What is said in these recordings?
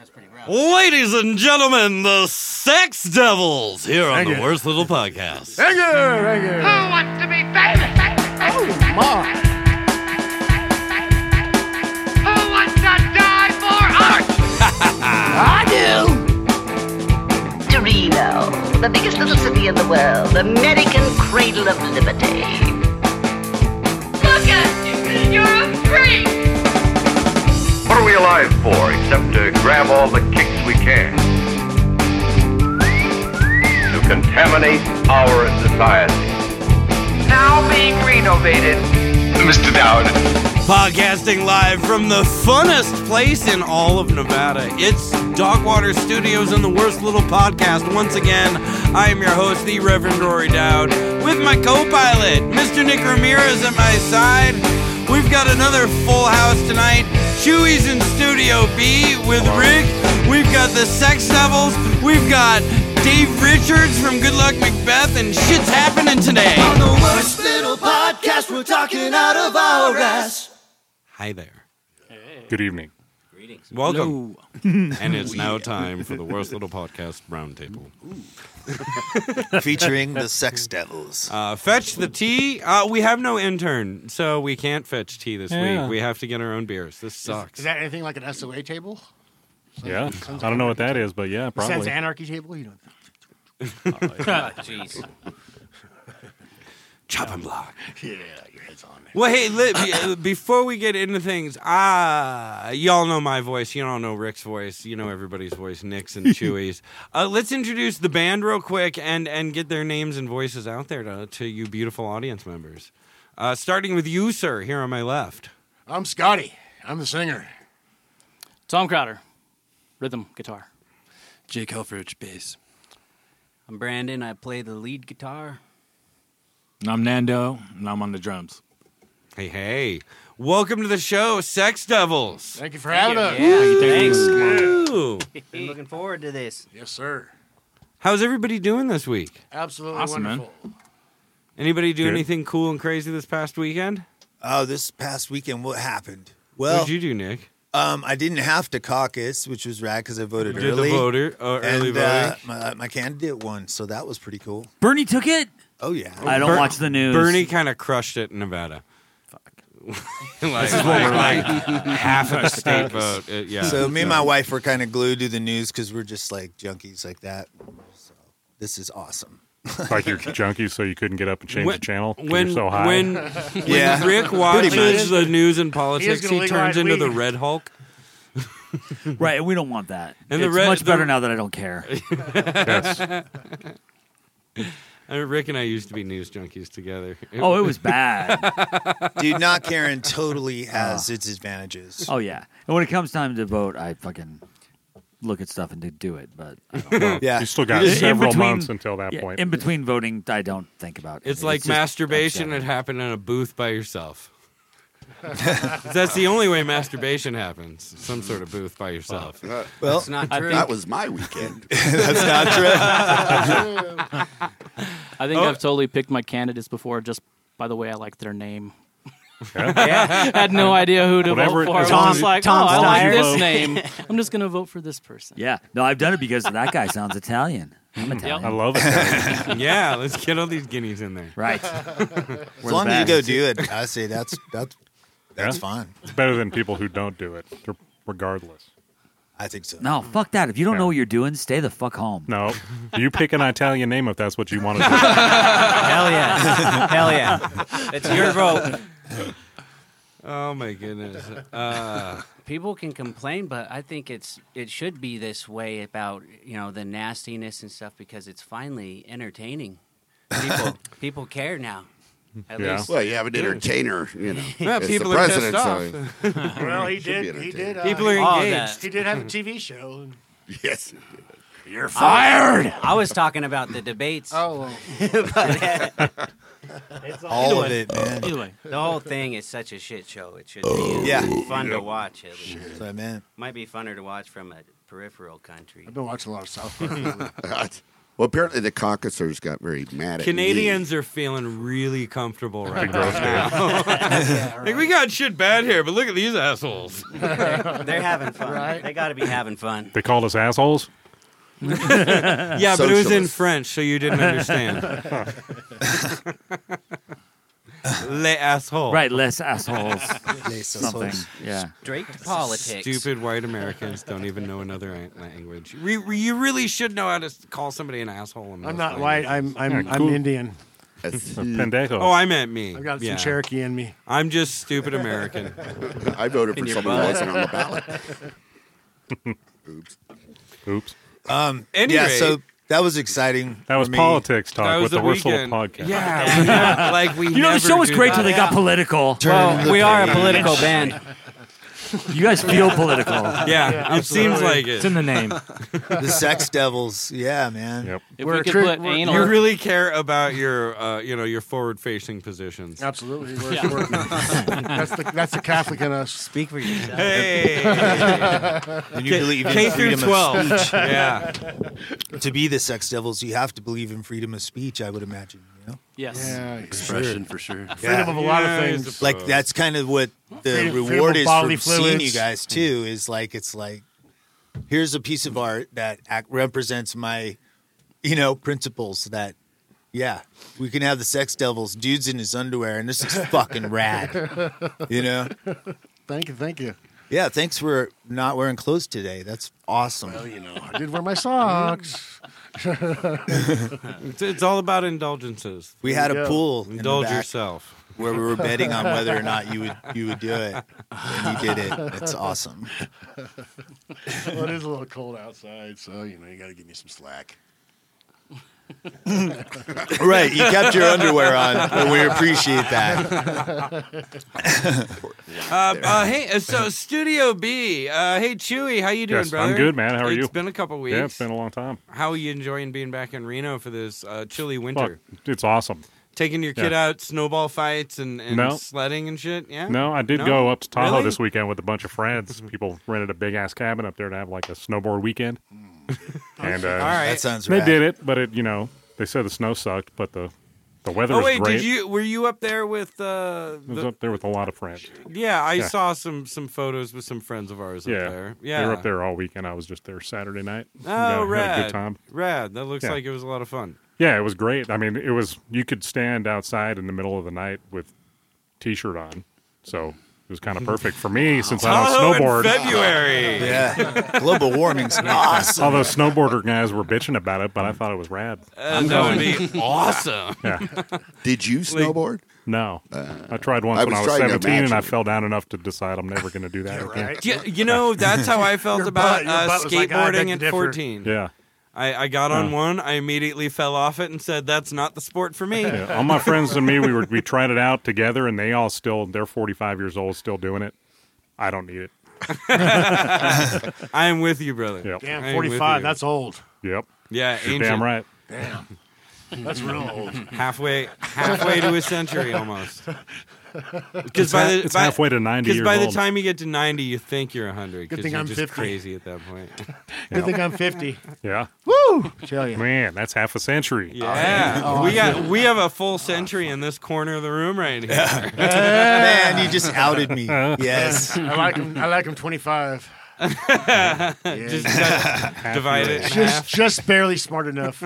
That's pretty rough. Ladies and gentlemen, the Sex Devils here on the Worst Little Podcast. Thank you. Who wants to be famous? Oh, my. Who wants to die for art? I do. Torino, the biggest little city in the world, American cradle of liberty. Look at you. You're a freak. What are we alive for except to grab all the kicks we can? To contaminate our society. Now being renovated. Mr. Dowd. Podcasting live from the funnest place in all of Nevada. It's Dogwater Studios and the Worst Little Podcast. Once again, I am your host, the Reverend Rory Dowd, with my co-pilot, Mr. Nick Ramirez at my side. We've got another full house tonight. Chewy's in Studio B with Rick. We've got the Sex Devils. We've got Dave Richards from Good Luck Macbeth, and shit's happening today. On the Worst Little Podcast, we're talking out of our ass. Hi there. Good evening. Greetings. Welcome. And it's now time for the Worst Little Podcast Roundtable. Featuring the Sex Devils. Fetch the tea. We have no intern, so we can't fetch tea this week. We have to get our own beers. This sucks. Is that anything like an SOA table? Yeah. I don't know what that is, but yeah, Sounds probably. anarchy table? You know. Jeez. Chopping block. Yeah, your head's on there. Well, hey, before we get into things, y'all know my voice. You don't know Rick's voice. You know everybody's voice, Nick's and Chewy's. Let's introduce the band real quick and get their names and voices out there to you beautiful audience members. Starting with you, sir, here on my left. I'm Scotty. I'm the singer. Tom Crowder, rhythm guitar. Jake Helfrich, bass. I'm Brandon. I play the lead guitar. And I'm Nando, and I'm on the drums. Hey. Welcome to the show, Sex Devils. Thank you for having us. Yeah, thanks. Ooh. Been looking forward to this. Yes, sir. How's everybody doing this week? Absolutely Awesome, wonderful. Anybody do Good. anything cool and crazy this past weekend? Oh, this past weekend, what happened? What Well, did you do, Nick? I didn't have to caucus, which was rad because I voted Did early. the early and voting? my candidate won, so that was pretty cool. Bernie took it? Oh, yeah. I don't watch the news. Bernie kind of crushed it in Nevada. Like half of the state vote. Yeah. So me and my wife were kind of glued to the news because we're just like junkies like that. So this is awesome. Like you're junkies, so you couldn't get up and change the channel 'cause you're so high. When Yeah. Rick watches the news and politics, gonna he turns legalize into the weed. Red Hulk. Right, and we don't want that. And the it's red- much better the- now that I don't care. That's, Rick and I used to be news junkies together. Oh, it was bad. Dude, not caring totally has its advantages. Oh, yeah. And when it comes time to vote, I fucking look at stuff and do it. But I don't. Yeah. you still got In several between- months until that Yeah, point. in between voting, I don't think about it. It's like just masturbation upsetting. that happened in a booth by yourself. That's the only way masturbation happens. Some sort of booth by yourself. Well, It's not I true. think- That was my weekend. that's not true. I think Oh. I've totally picked my candidates before just by the way I liked their name. Yeah. I had no idea who to Whatever- vote for. I as was long just as- like, Tom I like Steyer. this vote. name. I'm just going to vote for this person. Yeah. No, I've done it because that guy sounds Italian. I'm Italian. I love it. Yeah, let's get all these guineas in there. Right. As long as you go do it, I say that's Yeah. fine. It's better than people who don't do it, regardless. I think so. No, fuck that. If you don't Yeah. know what you're doing, stay the fuck home. No, you pick an Italian name if that's what you want to do. Hell yeah. Hell yeah. It's your vote. Oh my goodness. People can complain, but I think it should be this way about the nastiness and stuff because it's finally entertaining. People care now. At least. Well, you have an entertainer, Well, it's people the are president, pissed so Well, he should be did. He entertaining. did. People are engaged. He did have a TV show. Yes. You're fired. I was talking about the debates. Oh, All of it, man. Either way. The whole thing is such a shit show. It should be Yeah. fun to watch. At least. So, man. Might be funner to watch from a peripheral country. I've been watching a lot of South Park. Well, apparently the caucusers got very mad at Canadians are feeling really comfortable right now. Like, we got shit bad here, but look at these assholes. They're having fun. Right? They got to be having fun. They called us assholes? Yeah, but it was in French, so you didn't understand. Les assholes. Right, less assholes. Something. Yeah. Straight to politics. Stupid white Americans don't even know another language. You really should know how to call somebody an asshole. In I'm most not white. languages. I'm Indian. Pendejo. Oh, I meant me. I've got some Yeah. Cherokee in me. I'm just stupid American. I voted for someone who wasn't on the ballot. Oops. Any Yeah, rate, so that was exciting. That was for me. politics that talk was with the worst little weekend. podcast. Yeah, like we. You know, the never show was do great that. till they got political. Well, we are a political band. You guys feel political. Yeah, it seems like It's it. in the name. The Sex Devils. Yeah, man. Yep. If We're we a could trick- put we're- anal. You really care about your, your forward-facing positions. Absolutely. That's the Catholic in us. Speak for yourself. Hey, And you believe in K through freedom 12. of speech. Yeah. To be the Sex Devils, you have to believe in freedom of speech, I would imagine. You know? Yes. Yeah. Expression for sure. Freedom of a lot of Yeah, I things. suppose. Like that's kind of what the Freedom reward of is bodily for seeing fluids. you guys too. Is like it's like here's a piece of art that represents my, principles. That we can have the Sex Devils, dudes in his underwear, and this is fucking rad. Thank you. Yeah, thanks for not wearing clothes today. That's awesome. Well, I did wear my socks. It's all about indulgences. We had a Yeah. pool in the Indulge back yourself. where we were betting on whether or not you would do it, and you did it. It's awesome. Well, it is a little cold outside, so you got to give me some slack. Right, you kept your underwear on, and we appreciate that. Hey, so Studio B. Hey, Chewy, how you doing, Yes, brother? I'm good, man. How are you? It's been a couple weeks. Yeah, it's been a long time. How are you enjoying being back in Reno for this chilly winter? Fuck, it's awesome. Taking your kid out snowball fights and No. sledding and shit? Yeah? No, I did go up to Tahoe Really? this weekend with a bunch of friends. People rented a big ass cabin up there to have like a snowboard weekend. And All right. That sounds they rad. did it, but they said the snow sucked, but the weather Oh, was wait, great. were you up there with I was up there with a lot of friends. I Yeah. saw some photos with some friends of ours up there. Yeah. They were up there all weekend. I was just there Saturday night. Oh, rad. Had a good time. Rad. That looks Yeah. like it was a lot of fun. Yeah, it was great. I mean, you could stand outside in the middle of the night with t-shirt on. So it was kind of perfect for me since I Tahoe don't snowboard. in February. Yeah, global warming's awesome. All those snowboarder guys were bitching about it, but I thought it was rad. That would be awesome. Yeah. Did you snowboard? No. I tried once I when I was was trying to 17, and imagine I it. fell down enough to decide I'm never going to do that again. That's how I felt Your about butt was like, I beg skateboarding to at differ. 14. Yeah. I got on one. I immediately fell off it and said, "That's not the sport for me." Yeah. All my friends and me, we tried it out together, and they're 45 years old, still doing it. I don't need it. I am with you, brother. Yep. I Damn, am 45. with you. That's old. Yep. Yeah, You're ancient. damn right. Damn. That's real old. halfway to a century almost. Because It's halfway to 90 years by the old. time you get to 90, you think you're 100. Good Because thing you're I'm just 50. crazy at that point. Good thing I'm 50. Yeah. Woo! Tell you. Man, that's half a century. Yeah, we have a full century in this corner of the room right here. Man, you just outed me. Yes. I like him 25. Just divide it in half. Just barely smart enough.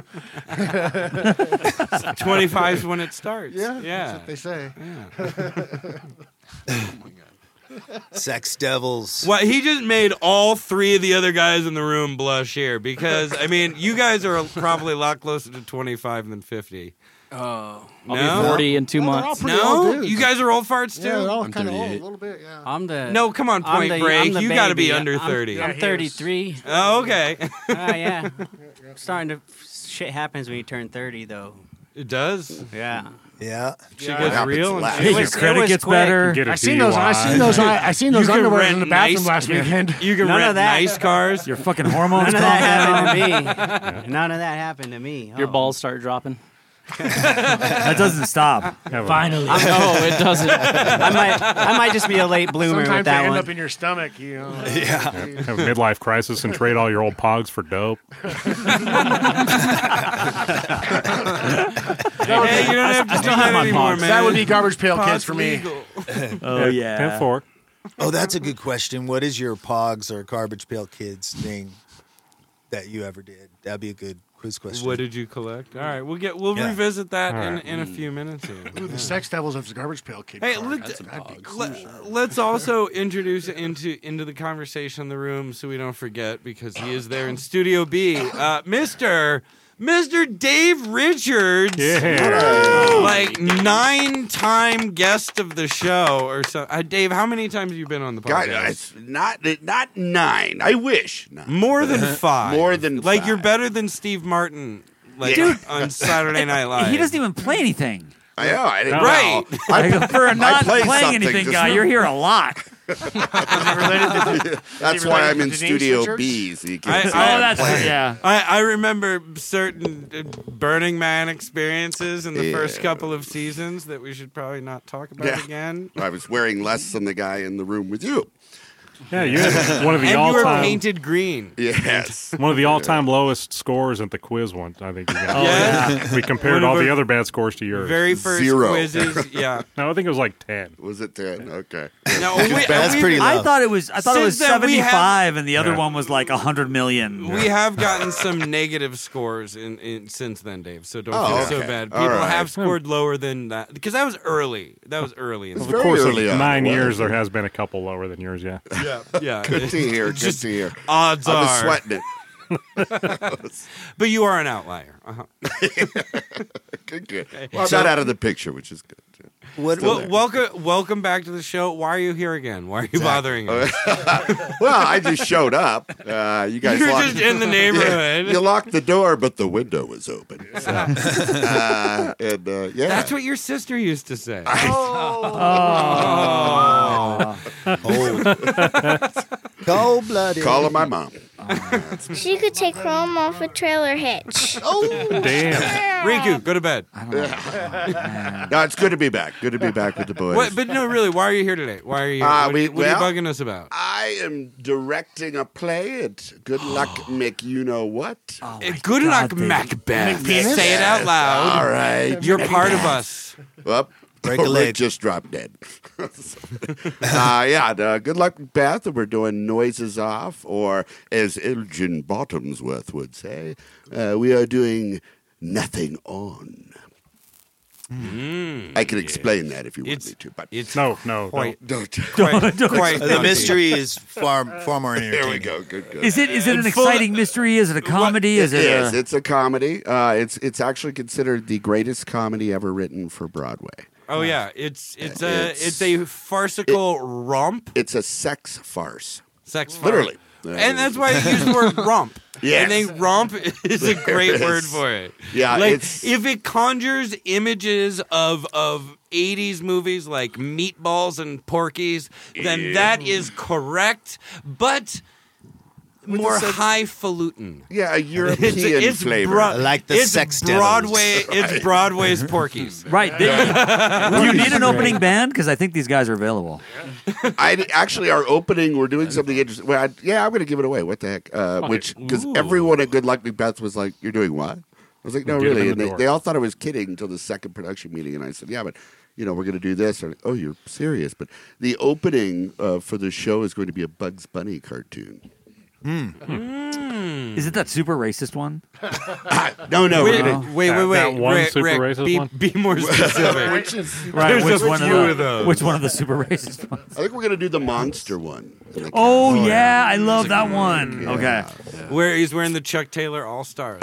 25 is when it starts. That's Yeah. what they say. Sex Devils. Well, he just made all three of the other guys in the room blush here because, I mean, you guys are probably a lot closer to 25 than 50. Oh. No? I'll be 40 in 2 they're all months. pretty old No? dudes. You guys are old farts too? Yeah, they're all I'm kind of old, a 38. little bit, yeah. I'm the. No, come on, Point Break. I'm the You got to be baby. under 30. I'm he is. 33. Oh, okay. Yeah. Starting to. Shit happens when you turn 30, though. It does? Yeah. Yeah. She Yeah. gets happens real. And last. shit. Your credit was gets quick. better. Get a I seen those You can underwears rent in the bathroom nice- last weekend. You can None of rent that. nice cars. Your fucking hormones None of calm that down. happened to me. None of that happened to me. Your Oh. balls start dropping. That doesn't stop. Finally. No, it doesn't. I might just be a late bloomer Sometimes with they that end one. up in your stomach, you know. Yeah. Have a midlife crisis and trade all your old pogs for dope. Hey, you don't have to do that anymore, man. That would be Garbage Pail Kids Pod's for me. legal. Oh yeah. 10-4. Oh, that's a good question. What is your Pogs or Garbage Pail Kids thing that you ever did? That'd be a good quiz question. What did you collect? All right, we'll Yeah. revisit that All right. in a few minutes here. Ooh, the Sex Devils of the Garbage Pail Kid. Hey, card. let's, That'd be cool. let's also introduce into the conversation in the room so we don't forget, because he is there in Studio B, Mr. Dave Richards, like 9-time guest of the show or so. Dave, how many times have you been on the podcast? Guys, not 9. I wish. No. More than 5. More than like 5. you're better than Steve Martin, like Dude. on Saturday Night Live. He doesn't even play anything. I know. I didn't Right. know. Like, for a not play playing something anything just guy, now. you're here a lot. That's why I'm in Studio B. So you can I remember certain Burning Man experiences in the first couple of seasons that we should probably not talk about again. I was wearing less than the guy in the room with you. Yeah, you had one of the And you were all-time painted green. Yes. one of the all-time lowest scores at the quiz one. I think you got. Oh, yeah. We compared One of all the our other bad scores to yours. Very first 0. quizzes, yeah. No, I think it was like 10. Was it 10? Okay. No, That's pretty low. I thought it was Since then, we 75, and the other Yeah. one was like 100 million. We have gotten some negative scores in since then, Dave. So don't feel so okay. bad. All People right. have scored lower than that because that was early. That was early. In Over the the very course of early on, 9 it was. years, there has been a couple lower than yours. Yeah. yeah. Good to hear. Good to hear. Odds I was are, sweating it. but you are an outlier. Uh-huh. Good. Well, I'm not out of the picture, which is good. Well, welcome back to the show. Why are you here again? Why are you bothering us? Well, I just showed up. You guys You're locked just in the neighborhood. You locked the door, but the window was open. So, yeah. That's what your sister used to say. Cold-blooded. Calling my mom. She could take Chrome off a trailer hitch. Damn. Riku, go to bed. No, it's good to be back. Good to be back with the boys. What, but no, really, why are you here today? Why are you? What are you bugging us about? I am directing a play at Good Luck Mick. You know what? Good luck, Macbeth. Say it out loud. All right. You're part of us. Well, Break a Rick leg. just dropped dead. Good Luck Beth. We're doing Noises Off, or as Elgin Bottomsworth would say, we are doing Nothing On. I can explain that if you want me to, but it's No, quite, don't. quite The mystery is far more entertaining. There we go. Good. Is it an exciting mystery? Is it a comedy? Is it? It's a comedy. It's actually considered the greatest comedy ever written for Broadway. Oh yeah, it's a farcical romp. It's a sex farce. Sex farce. Literally. And that's why I use the word romp. Yes. I think romp is a great word for it. Yeah, like it's- if it conjures images of 80s movies like Meatballs and Porky's, then that is correct, but more highfalutin. Yeah, a European flavor. Like the it's Sex Broadway. Devils. It's Broadway's Porky's. Right. Do you need an opening band? Because I think these guys are available. Actually, our opening, we're doing something interesting. Well, I'm going to give it away. What the heck? Because everyone at Good Luck Macbeth was like, "You're doing what?" I was like, "No, Get him really." in the And door. they all thought I was kidding until the second production meeting, and I said, "Yeah, but we're going to do this." Or, "Oh, you're serious?" But the opening for the show is going to be a Bugs Bunny cartoon. Is it that super racist one? No. Wait, That one Rick, super Rick, racist one? be more specific. Right. There's a few of those. Which one of the super racist ones? I think we're going to do the monster one. Oh yeah, I love that one. Yeah. Okay. Where he's wearing the Chuck Taylor All Stars.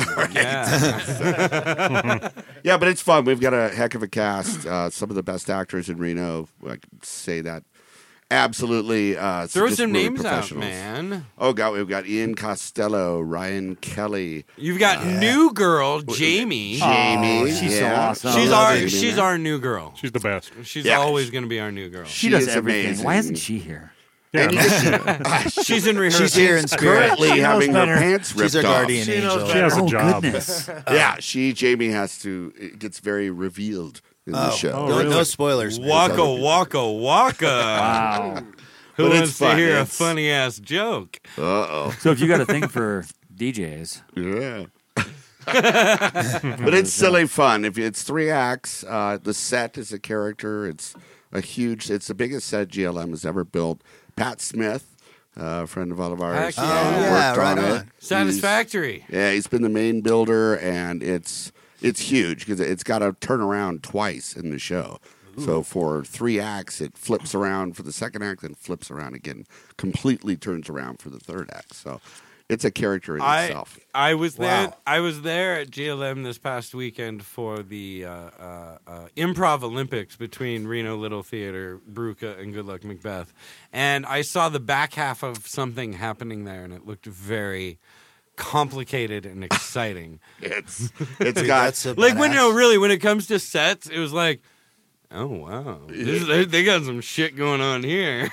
Yeah. Yeah, but it's fun. We've got a heck of a cast. Some of the best actors in Reno. I can say that. Absolutely. Throw just some really names out, professionals. man. Oh, God. We've got Ian Costello, Ryan Kelly. You've got new girl Jamie. Jamie. she's so yeah. awesome. She's Jamie. our new girl. She's the best. She's Yeah. always going to be our new girl. She does is everything. amazing. Why isn't she here? Yeah. And you get to- She's in rehearsal. She's here in spirit. currently She knows having her better. pants ripped She's our off. guardian angel. She has a job. Goodness. Yeah, Jamie has to. It gets very revealed in the show. No spoilers. man. Waka waka waka. Wow. Who But it's wants to fun. hear a It's- funny ass joke? Uh-oh. So if you got a thing for DJs, Yeah. But it's silly fun. If it's 3 acts, the set is a character. It's the biggest set GLM has ever built. Pat Smith, a friend of all of ours, Heck yeah. worked right on on. it. Satisfactory. He's been the main builder, and it's huge because it's got to turn around twice in the show. So for 3 acts, it flips around for the second act, then flips around again, completely turns around for the third act. So it's a character in itself. I was there. Wow. I was there at GLM this past weekend for the Improv Olympics between Reno Little Theater, Bruca, and Good Luck Macbeth, and I saw the back half of something happening there, and it looked very complicated and exciting. It's Dude, got that's a Like when badass. when it comes to sets, it was like, oh wow, they got some shit going on here.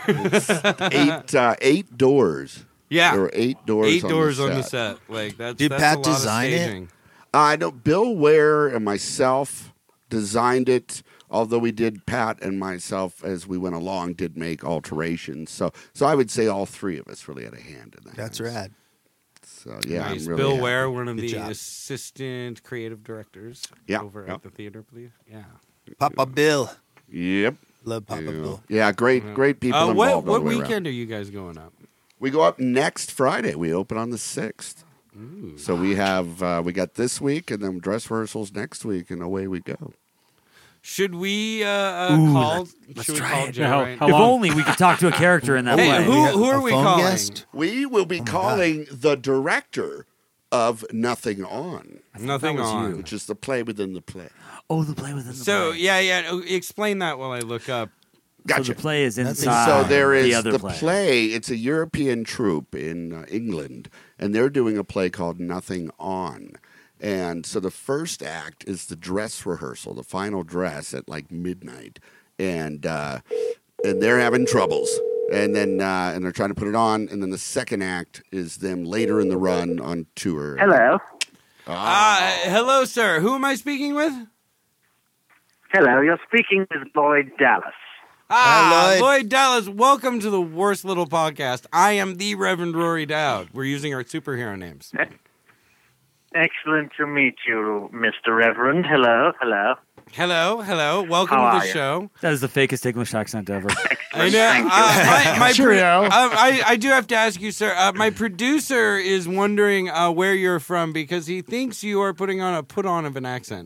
8 doors. Yeah, There were 8 doors. 8 doors on on the set. set. Like that's Did that's Pat a lot of design it? staging. I know Bill Ware and myself designed it. Although Pat and myself, as we went along, did make alterations. So I would say all 3 of us really had a hand in that. That's rad. So yeah, Nice. I'm really Bill happy. Ware, one of Good the job. assistant creative directors over yeah. at the theater, I believe. Yeah. Papa Bill. Yep. Love Papa Bill. Yeah, great people involved. What all the way around. weekend are you guys going up? We go up next Friday. We open on the 6th. So we have we got this week and then dress rehearsals next week, and away we go. Should we call? Should we call Joe? How- right how if now? long- only we could talk to a character in that Hey, way. who are we phone calling? guest? We will be calling the director of Nothing On, Nothing was on. you. which is the play within the play. Oh, the play within the So play. yeah. Explain that while I look up. Gotcha. So the play is That's- inside. So there is the other play. It's a European troupe in England, and they're doing a play called Nothing On. And so the first act is the dress rehearsal, the final dress at like midnight, and they're having troubles, and then and they're trying to put it on, and then the second act is them later in the run on tour. Hello. Hello, sir. Who am I speaking with? Hello, you're speaking with Lloyd Dallas. Hi, Lloyd. Lloyd Dallas. Welcome to the Worst Little Podcast. I am the Reverend Rory Dowd. We're using our superhero names. Excellent to meet you, Mr. Reverend. Hello. Hello. Welcome How to are the you? show. That is the fakest English accent ever. I know. Thank you. My Cheerio. I do have to ask you, sir. My producer is wondering where you're from because he thinks you are putting on a put-on of an accent.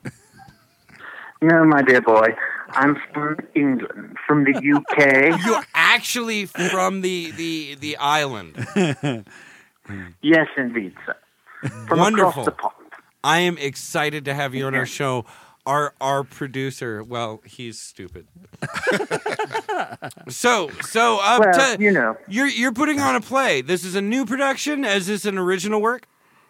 No, my dear boy. I'm from England, from the UK. You're actually from the island. Yes, indeed, sir. From Wonderful. across the pond. I am excited to have you on our show. Our producer, well, he's stupid. So, Well, you know. you're putting on a play. This is a new production. Is this an original work?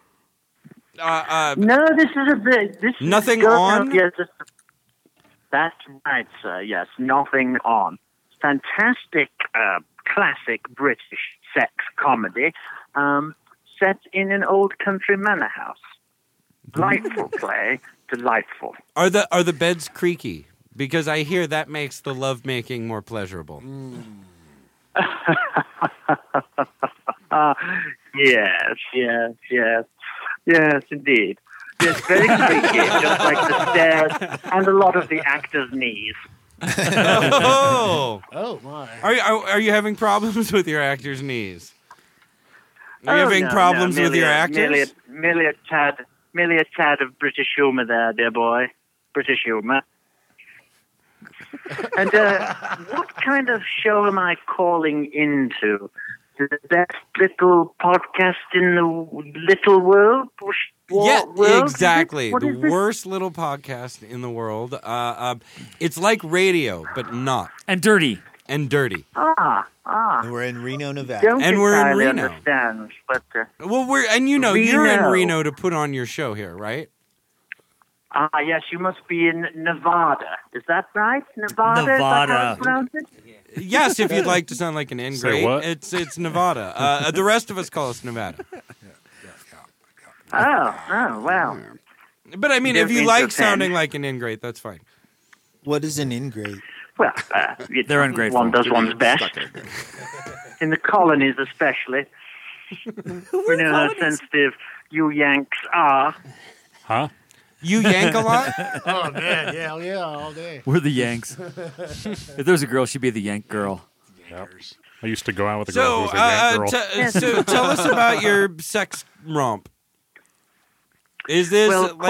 No, this is a bit. This Nothing is on? Yes, that's right, sir. Yes, Nothing On. Fantastic, classic British sex comedy, set in an old country manor house. Delightful play. Delightful. Are the beds creaky? Because I hear that makes the lovemaking more pleasurable. Yes, indeed. Yes, very creaky, just like the stairs and a lot of the actors' knees. Oh, Oh my! are you having problems with your actors' knees? Are you Oh, having no, problems no, with your merely actors? Merely a tad of British humour there, dear boy. British humour. And what kind of show am I calling into? The best little podcast in the little world? Yeah, world? exactly. What The is this? worst little podcast in the world. It's like radio, but not. And dirty. And dirty. And we're in Reno, Nevada. Don't And we're in entirely Reno. understand, but Well, you're in Reno. Reno to put on your show here, right? Ah, yes, you must be in Nevada. Is that right? Nevada? Is that how it's pronounced? Yes, if you'd like to sound like an Say ingrate, what? it's Nevada. The rest of us call us Nevada. Oh, well. But I mean, if you like sounding like an ingrate, that's fine. What is an ingrate? Well, They're ungrateful. one does one's best. In the colonies, especially. We know how sensitive you Yanks are. Huh? You yank a lot? Oh, man. Yeah, all day. We're the Yanks. If there was a girl, she'd be the Yank girl. Yep. I used to go out with a So, girl who was a Yank girl. so tell us about your sex romp. Is this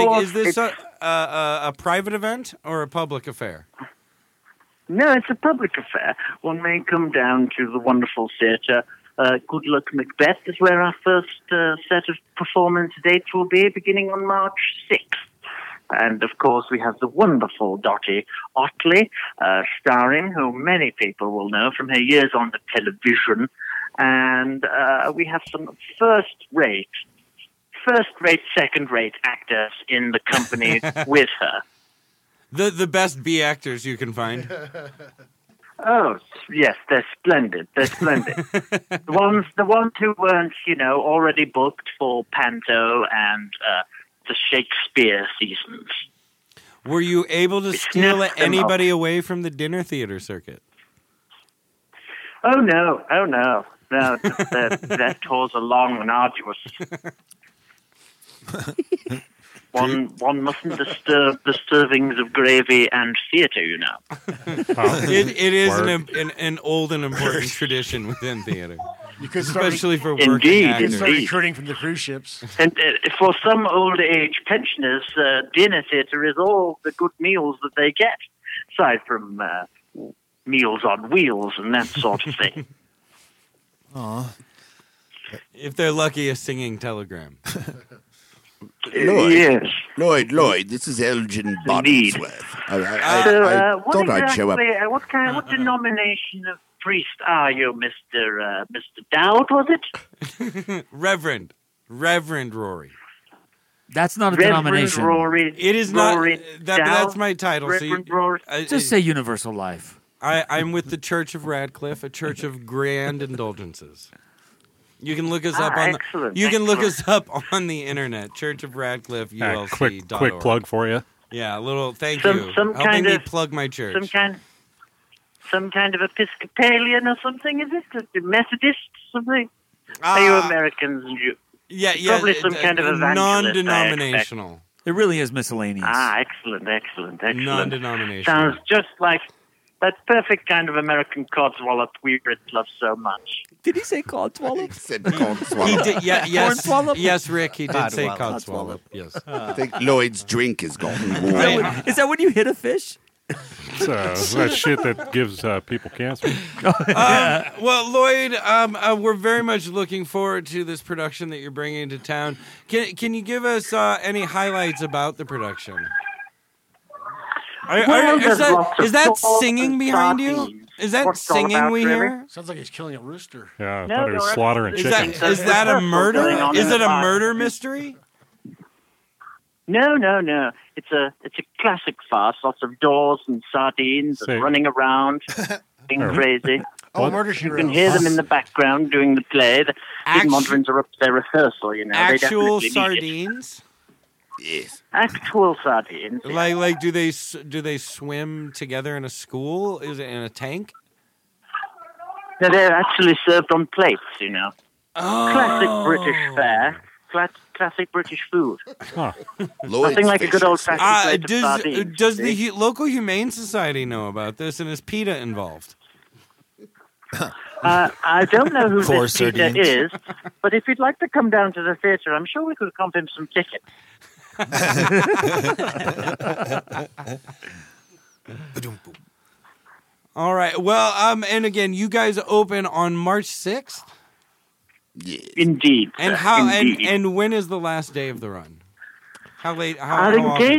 a private event or a public affair? No, it's a public affair. One may come down to the wonderful theatre. Good Luck Macbeth is where our first set of performance dates will be, beginning on March 6th. And, of course, we have the wonderful Dottie Otley, starring, who many people will know from her years on the television. And we have some first-rate, second-rate actors in the company with her. The best B actors you can find. Oh, yes, they're splendid. They're splendid. the ones who weren't, already booked for Panto and the Shakespeare seasons. Were you able to steal anybody away from the dinner theater circuit? Oh, no. No, that tour's a long and arduous. One mustn't disturb the servings of gravy and theatre, you know. It is an old and important tradition within theater. You could start especially for working actors. Start recruiting from the cruise ships. And for some old age pensioners, dinner theatre is all the good meals that they get, aside from meals on wheels and that sort of thing. Aw. If they're lucky, a singing telegram. Lloyd, yes. Lloyd, this is Elgin Bottomsworth. I what thought I'd show up. What denomination of priest are you, Mr. Dowd, was it? Reverend Rory. That's not a Reverend denomination. Rory. It is Rory not. That's my title. Reverend Rory. Just say universal life. I'm with the Church of Radcliffe, a church of grand indulgences. You can look us up on look us up on the internet. Church of Radcliffe ULC. Quick plug for you. Yeah, a little thank you. Helping me plug my church. Some kind of Episcopalian or something, is it? Methodist something? Are you Americans? Yeah. Probably some kind of evangelist. Non-denominational. It really is miscellaneous. Excellent. Non-denominational. Sounds just like that perfect kind of American codswallop we Brits love so much. Did he say codswallop? He said codswallop. He did, yes, Cornswallop? yes, Rick, he did say codswallop. Yes. I think Lloyd's drink has gotten warm. Is that when you hit a fish? That shit that gives people cancer. Well, Lloyd, we're very much looking forward to this production that you're bringing to town. Can you give us any highlights about the production? Is that singing behind you? Is that singing we hear? Sounds like he's killing a rooster. Yeah, I thought he was slaughtering chickens. Is that a murder? Is it a murder mystery? No. It's a classic farce. Lots of doors and sardines and running around, being crazy. Murder She You can hear them in the background doing the play. The Moderns are up to their rehearsal, Actual they sardines? Yes. Actual sardines. Like do they swim together in a school? Is it in a tank? No, they're actually served on plates, Oh. Classic British fare. Classic British food. Huh. Nothing like a good old-fashioned plate of sardines. Does the local Humane Society know about this, and is PETA involved? I don't know who Poor this PETA sardines. is, but if you'd like to come down to the theatre, I'm sure we could comp him some tickets. All right. Well, and again, you guys open on March 6th? Yes. Indeed. And sir, how indeed. and when is the last day of the run? How late? Our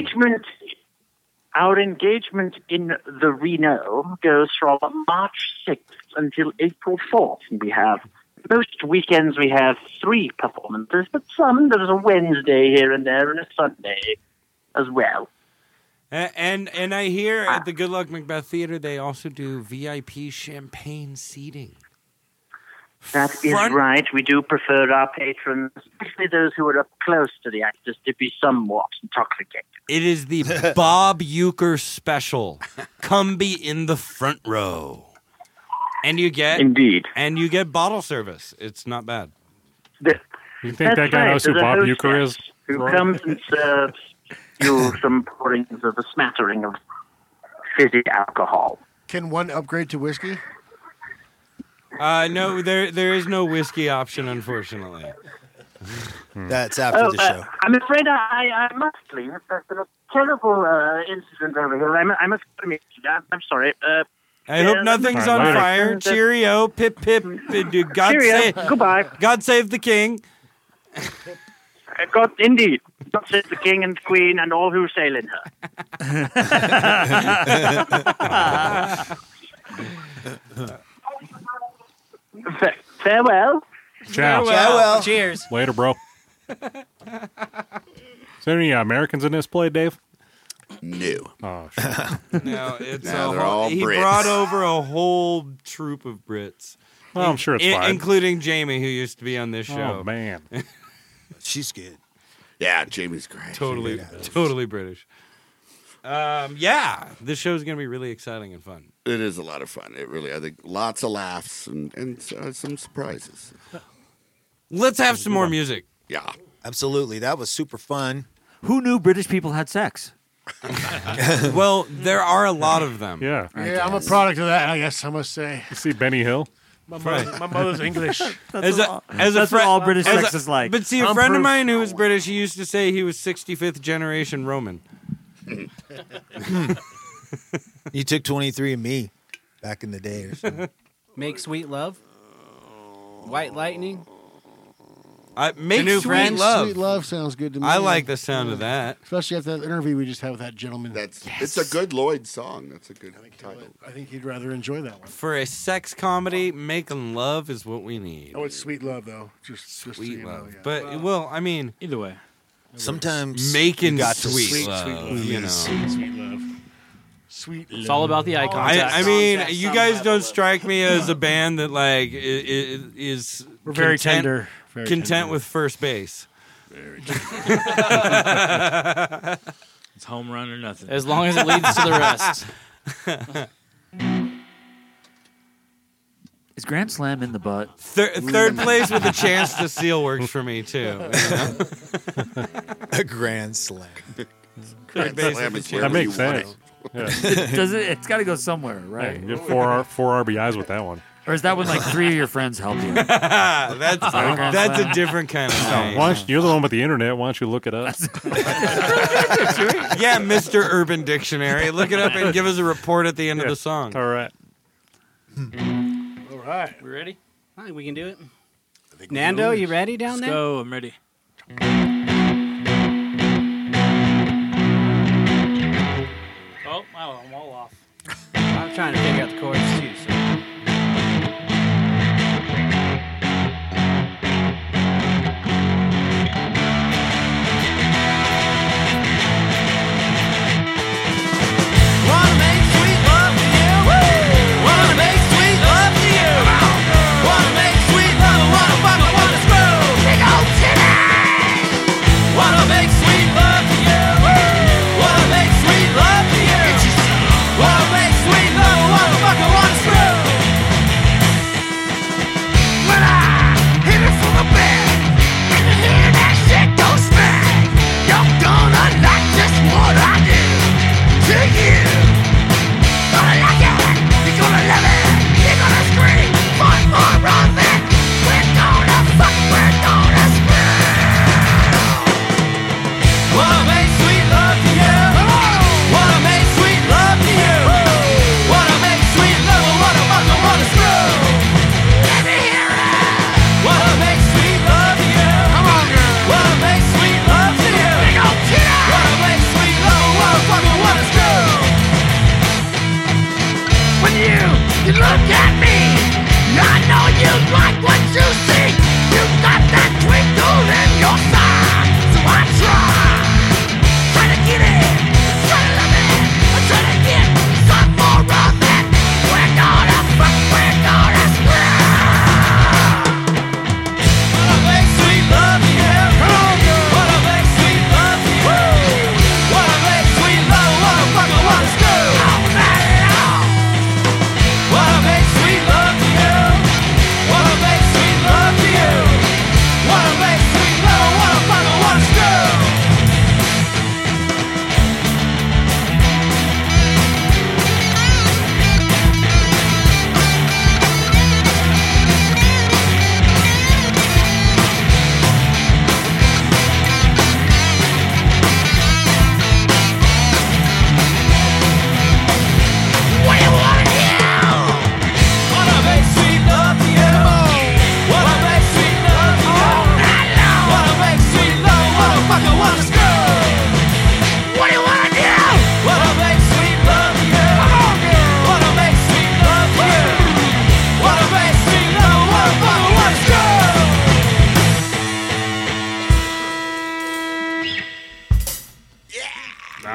engagement in the Reno goes from March 6th until April 4th. And we have most weekends we have 3 performances, but some there's a Wednesday here and there and a Sunday. as well. And I hear at the Good Luck Macbeth Theater they also do VIP champagne seating. That is right. We do prefer our patrons, especially those who are up close to the actors, to be somewhat intoxicated. It is the Bob Uecker special. Come be in the front row. And you get bottle service. It's not bad. You think that guy knows who Bob Uecker is? Who comes and serves you some pourings of a smattering of fizzy alcohol. Can one upgrade to whiskey? No, there is no whiskey option, unfortunately. That's after the show. I'm afraid I must leave. There's been a terrible incident over here. I must admit that. I'm sorry. I hope nothing's on fire. Cheerio, pip, pip. Goodbye. God save the king. God, indeed. God save the king and queen and all who sail in her. Farewell. Ciao. Farewell. Cheers. Later, bro. Is there any Americans in this play, Dave? No. Oh, shit. No, it's they're all he Brits. brought over a whole troop of Brits. Well, I'm sure it's fine. Including Jamie, who used to be on this show. Oh, man. She's good. Yeah, Jamie's great. Totally British. Yeah, this show's going to be really exciting and fun. It is a lot of fun. It really, I think, lots of laughs and some surprises. Let's have some more music. Yeah. Absolutely. That was super fun. Who knew British people had sex? Well, there are a lot of them. Yeah. Yeah, I'm a product of that, I guess I must say. You see Benny Hill? My mother's English. That's what all British sex is like. But see, a friend of mine who was British, he used to say he was 65th generation Roman. You took 23andMe back in the day or something. Make Sweet Love. White Lightning. Make New Sweet Friends. Love. Sweet Love sounds good to me. I like the sound of that. Especially after that interview we just had with that gentleman. It's a good Lloyd song. That's a good title. I think he'd rather enjoy that one. For a sex comedy, making love is what we need. Oh, it's Sweet Love, though. Just Sweet so you love. know, yeah. But, well, I mean... Either way. Sometimes making you got to sweet sweet love, you know. Sweet love. Sweet love. It's all about the eye contact. I mean, you guys don't strike me as a band that, like, is We're very tender. Very content tender. with first base. Very It's home run or nothing. As long as it leads to the rest. Is Grand Slam in the butt? Third place with a chance to seal works for me, too. You know? A Grand Slam. Third base Slam with is a where That makes you want sense. it. Yeah. Does it? It's got to go somewhere, right? Hey, you get four RBIs with that one. Or is that when like 3 of your friends help you? That's a different kind of thing. You're the one with the internet. Why don't you look it up? Yeah, Mr. Urban Dictionary. Look it up and give us a report at the end of the song. All right. All right. We ready? I think we can do it. Nando, you ready down there? Let's go. I'm ready. Oh, wow, I'm all off. I'm trying to figure out the chords too. So. Wanna make sweet love to you. Wanna make sweet love to you. Wanna make sweet love. Wanna fuck. I wanna screw. Big old titties. Wanna make sweet love to you. Wanna make sweet love to you. Wanna make sweet love. Wanna fuck. I wanna screw.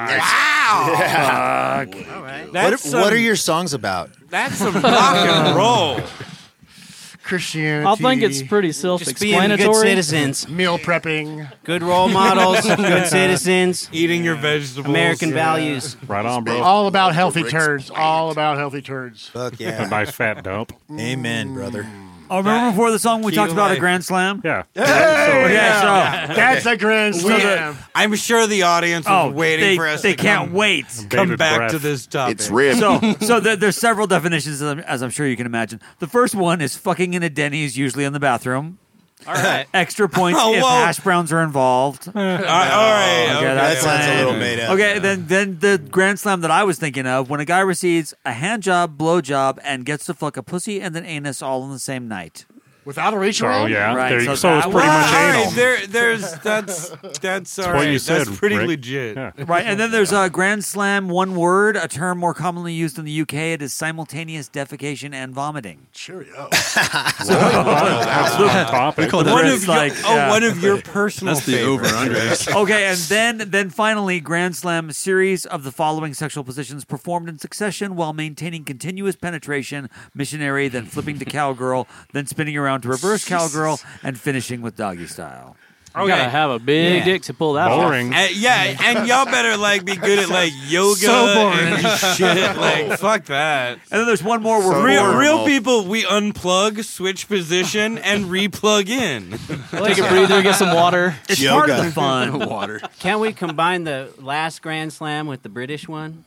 Wow. Fuck. All right. What are your songs about? That's some rock and roll. Christianity. I think it's pretty Just being self-explanatory. good citizens, meal prepping. good role models, good citizens, Eating your vegetables. American values. Right on, bro. All about healthy turds. All about healthy turds. Fuck A yeah. nice fat dump. Amen, brother. Oh, remember before the song we Key talked to about a life. Grand Slam? Yeah. That's a grand slam. I'm sure the audience was waiting for us they to can't come, wait. come Bated back breath. to this topic. It's rib. So there's several definitions, as I'm sure you can imagine. The first one is fucking in a Denny's, usually in the bathroom. All right. Extra points Oh, if whoa. hash browns are involved. All right. Okay, That that's sounds a fine. little made up. Okay, then the Grand Slam that I was thinking of, when a guy receives a hand job, blow job, and gets to fuck a pussy and an anus all in the same night. Without a reach So, around? yeah. Right, There you, so so it's that pretty was- much All anal. right, that's all what right. you said, That's pretty Rick. legit. Yeah. Right, and then there's a Grand Slam, one word, a term more commonly used in the UK. It is simultaneous defecation and vomiting. Cheerio. That's the topic. One One of of your, yeah. one of your personal That's the favorites. over-under. Okay, and then finally, Grand Slam, a series of the following sexual positions performed in succession while maintaining continuous penetration, missionary, then flipping to cowgirl, then spinning around to reverse cowgirl, and finishing with doggy style. You gotta have a big Yeah. dick to pull that Boring. off. Yeah, and y'all better be good at yoga So boring. and shit. Fuck that. And then there's one more where Real people, we unplug, switch position, and replug in. Take a breather, get some water. it's part of the fun. Water. Can we combine the last Grand Slam with the British one?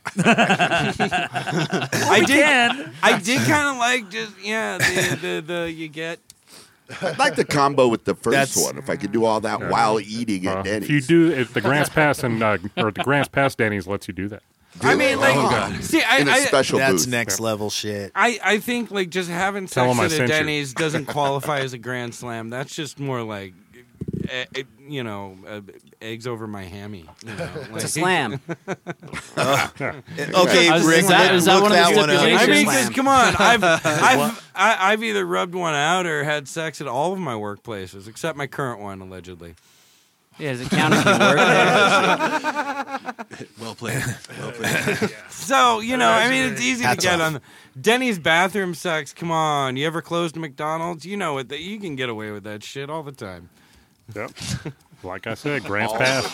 I did kind of like just the you get. I'd like the combo with the first That's- one. If I could do all that while eating at Denny's. If you do, if the Grants Pass and or the Grants Pass Denny's lets you do that. I mean, see, in a special That's booth. next level shit. I think just having Tell sex 'em I at a sent you. Denny's doesn't qualify as a Grand Slam. That's just more eggs over my hammy. It's a slam. Okay, Rick, Is that look one of the that one up. stipulations? I mean, Slam. come on, I've either rubbed one out or had sex at all of my workplaces, except my current one, allegedly. Yeah, does it count if you work there? Well played. Well played. So, I mean, it's easy to Hats get off. on. Denny's bathroom sex, come on. You ever closed a McDonald's? You know it. You can get away with that shit all the time. Yep. Like I said, Grants Pass.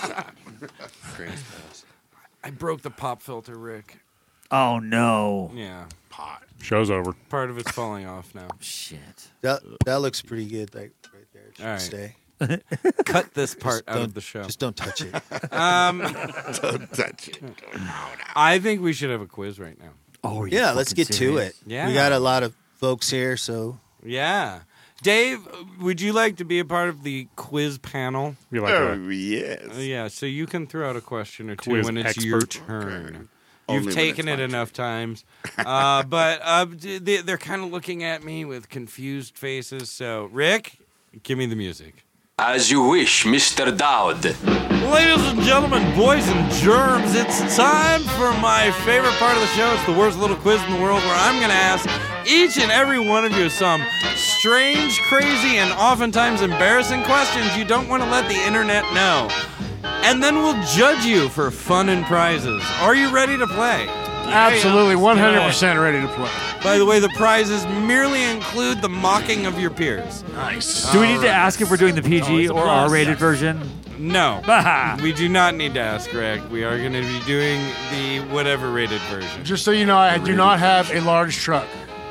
I broke the pop filter, Rick. Oh no! Yeah. Show's over. Part of it's falling off now. Shit. That looks pretty good, right there. It should All right. stay. Cut this part out Don't- of the show. Just don't touch it. Don't touch it. I think we should have a quiz right now. Oh Yeah, let's get to it. Yeah. We got a lot of folks here, so Yeah. Dave, would you like to be a part of the quiz panel? Be like Oh, a yes. Yeah, so you can throw out a question or two Quiz when it's expert. your turn. Only You've when taken it's it my enough times. But they're kind of looking at me with confused faces. So, Rick, give me the music. As you wish, Mr. Dowd. Ladies and gentlemen, boys and germs, it's time for my favorite part of the show. It's the worst little quiz in the world where I'm going to ask each and every one of you some strange, crazy, and oftentimes embarrassing questions you don't want to let the internet know. And then we'll judge you for fun and prizes. Are you ready to play? Absolutely, 100% ready to play. By the way, the prizes merely include the mocking of your peers. Nice. Do we need to ask if we're doing the PG it's a or plus. R-rated version? No, we do not need to ask, Greg. We are going to be doing the whatever rated version. Just so you know, I do not have a large truck.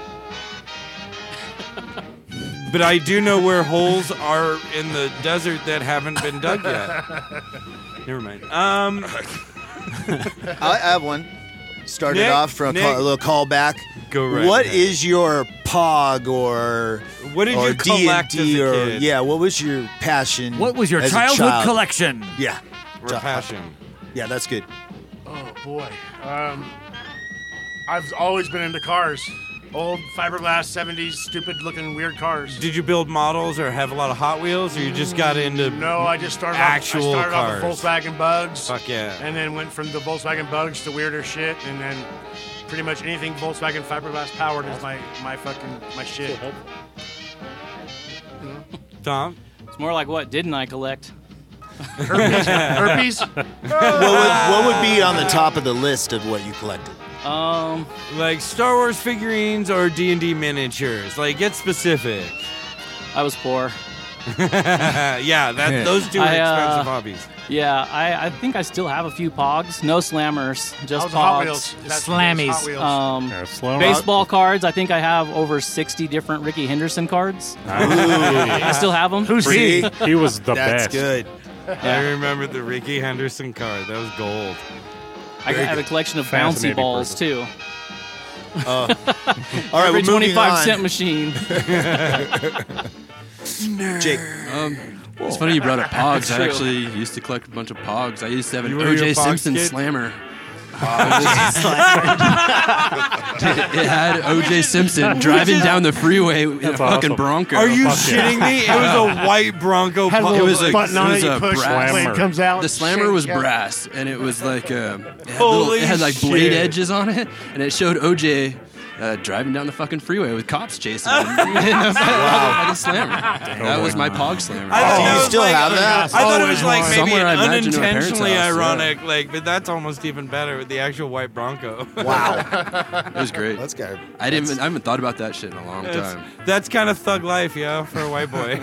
But I do know where holes are in the desert that haven't been dug yet. Never mind. I have one. Started Nick, off from Nick. a little callback. Go right What ahead. is your POG or What did or you collect as D&D a or kid? yeah? What was your passion? What was your as a childhood child? collection? Yeah, Or passion? yeah, that's good. Oh boy. I've always been into cars. Old fiberglass 70s stupid looking weird cars. Did you build models or have a lot of Hot Wheels, or you just got into No, I just started actual off, I started cars? off with Volkswagen Bugs. Fuck yeah. And then went from the Volkswagen Bugs to weirder shit, and then pretty much anything Volkswagen fiberglass powered is my shit. Tom? It's more like what didn't I collect? Herpes? What would be on the top of the list of what you collected? Like Star Wars figurines or D&D miniatures. Like, get specific. I was poor. Yeah, those two are expensive hobbies. Yeah, I think I still have a few Pogs. No Slammers, just How's the Hot Pogs. Wheels? That's Slammies. Hot Wheels. Slow Baseball cards, I think I have over 60 different Ricky Henderson cards. I still have them. Who's he? He was the That's best. good. I remember the Ricky Henderson card. That was gold. I have a collection of bouncy Fascinating balls, person. too. All right, Every we're moving 25-cent on. machine. Jake. It's funny you brought up Pogs. That's I true. actually used to collect a bunch of Pogs. I used to have an You were your O.J. Pogs Simpson kid? Slammer. It had O.J. Simpson driving down the freeway in a fucking awesome. Bronco. Are you Fuck yeah. shitting me? It was a white Bronco. Had a It little was a button on it was it, you a push, brass blade slammer. comes out. The slammer was shake, yeah. brass, and it was like Holy it had like blade shit. edges on it, and it showed OJ driving down the fucking freeway with cops chasing him. Fucking slammer. That was my Pog Slammer. I thought Do it you was still like- have that? I thought it was like maybe Somewhere I imagine in my parents' unintentionally house, yeah. ironic, like, but that's almost even better with the actual white Bronco. Wow. It was great. Let's go. I haven't thought about that shit in a long time. That's kind of thug life, yeah, for a white boy.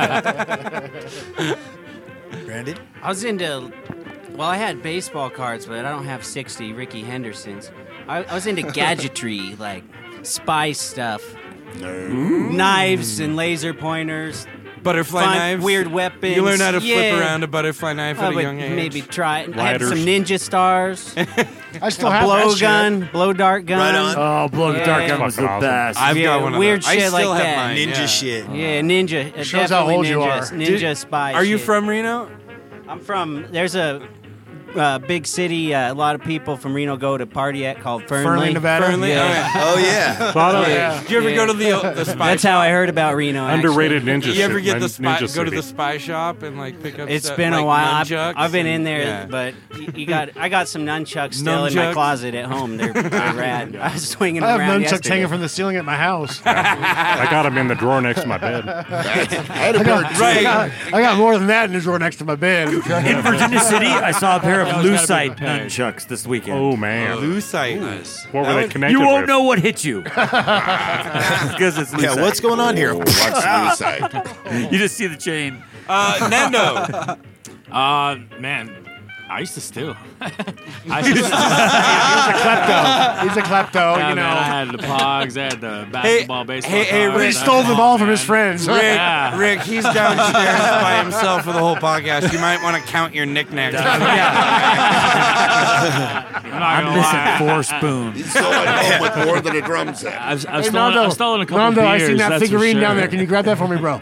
Brandon? I was into. Well, I had baseball cards, but I don't have 60 Ricky Hendersons. I was into gadgetry, like spy stuff, knives and laser pointers, Butterfly fun, knives. weird weapons. You learn how to flip Yeah. around a butterfly knife I at a would young age. maybe try it. I had Lighters. some ninja stars, I still a have blow that shit. gun, blow dart gun. Right on. Oh, blow the dark Yeah. gun was the Fucking awesome. best. I've Yeah, got one of weird those. I shit still like have that. mine, Ninja yeah. shit. Yeah, ninja. Shows how definitely old you ninjas. are. Ninja spy. Are you shit. from Reno? I'm from. There's a big city. A lot of people from Reno go to party at called Fernley. Fernley, Nevada. Fernley? Yeah. Oh, yeah. Thought of Yeah. Did you ever go to the spy That's shop? how I heard about Reno. underrated ninja You ever shit, get the nin- spy? Ninja Go to City. the spy shop and like pick up. It's stuff, been like a while. nunchucks I've been and- in there, yeah. but I got some nunchucks still in my Nunchucks? closet at home. They're rad. I was swinging I them have around nunchucks yesterday. hanging from the ceiling at my house. I got him in the drawer next to my bed. I had a pair of I got more than that in the drawer next to my bed. In Virginia City, I saw a pair of Always gotta be lucite prepared. nunchucks this weekend. Oh man, Lucite. what were That they would- connected You won't with? know what hit you because it's lucite. Yeah, what's going on here? What's Lucite? You just see the chain. Nando. Man, I used to steal. He's a klepto. He's a klepto, Yeah, you man, I know. had the Pogs, I had the basketball, baseball. hey, cards, Rick, I He had stole them all from man. his friends. Rick, Yeah. Rick, he's downstairs by himself for the whole podcast. You might want to count your knickknacks. I'm not I'm gonna missing lie. 4 spoons. He's still at home with more than a drum set. I've Hey, stolen, Nando, I've stolen a couple Nando, beers. I seen that that's for figurine down sure. there. Can you grab that for me, bro?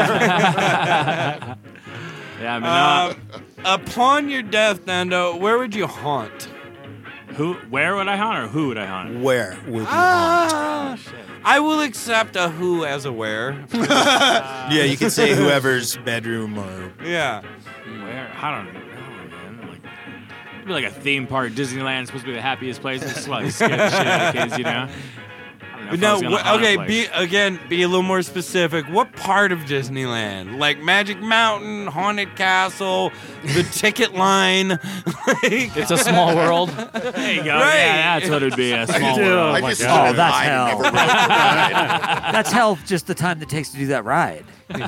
Yeah, I mean, Upon your death, Nando, where would you haunt? where would I hunt or who would I hunt? Where would you I will accept a who as a where. Yeah, you can say whoever's bedroom or. Yeah. Where? I don't know, man. Like, it'd be like a theme park. Disneyland is supposed to be the happiest place. It's probably scare the shit out of kids, you know? I don't know if I No, was gonna hunt a okay, place. be a little more specific. What part of Disneyland? Like Magic Mountain, Haunted Castle, the ticket line? It's a small world. There you go. Right. Yeah, that's what it'd be. A small Dude, world. I just oh, stood in that's line and hell. never rode the ride. That's hell. Just the time that takes to do that ride.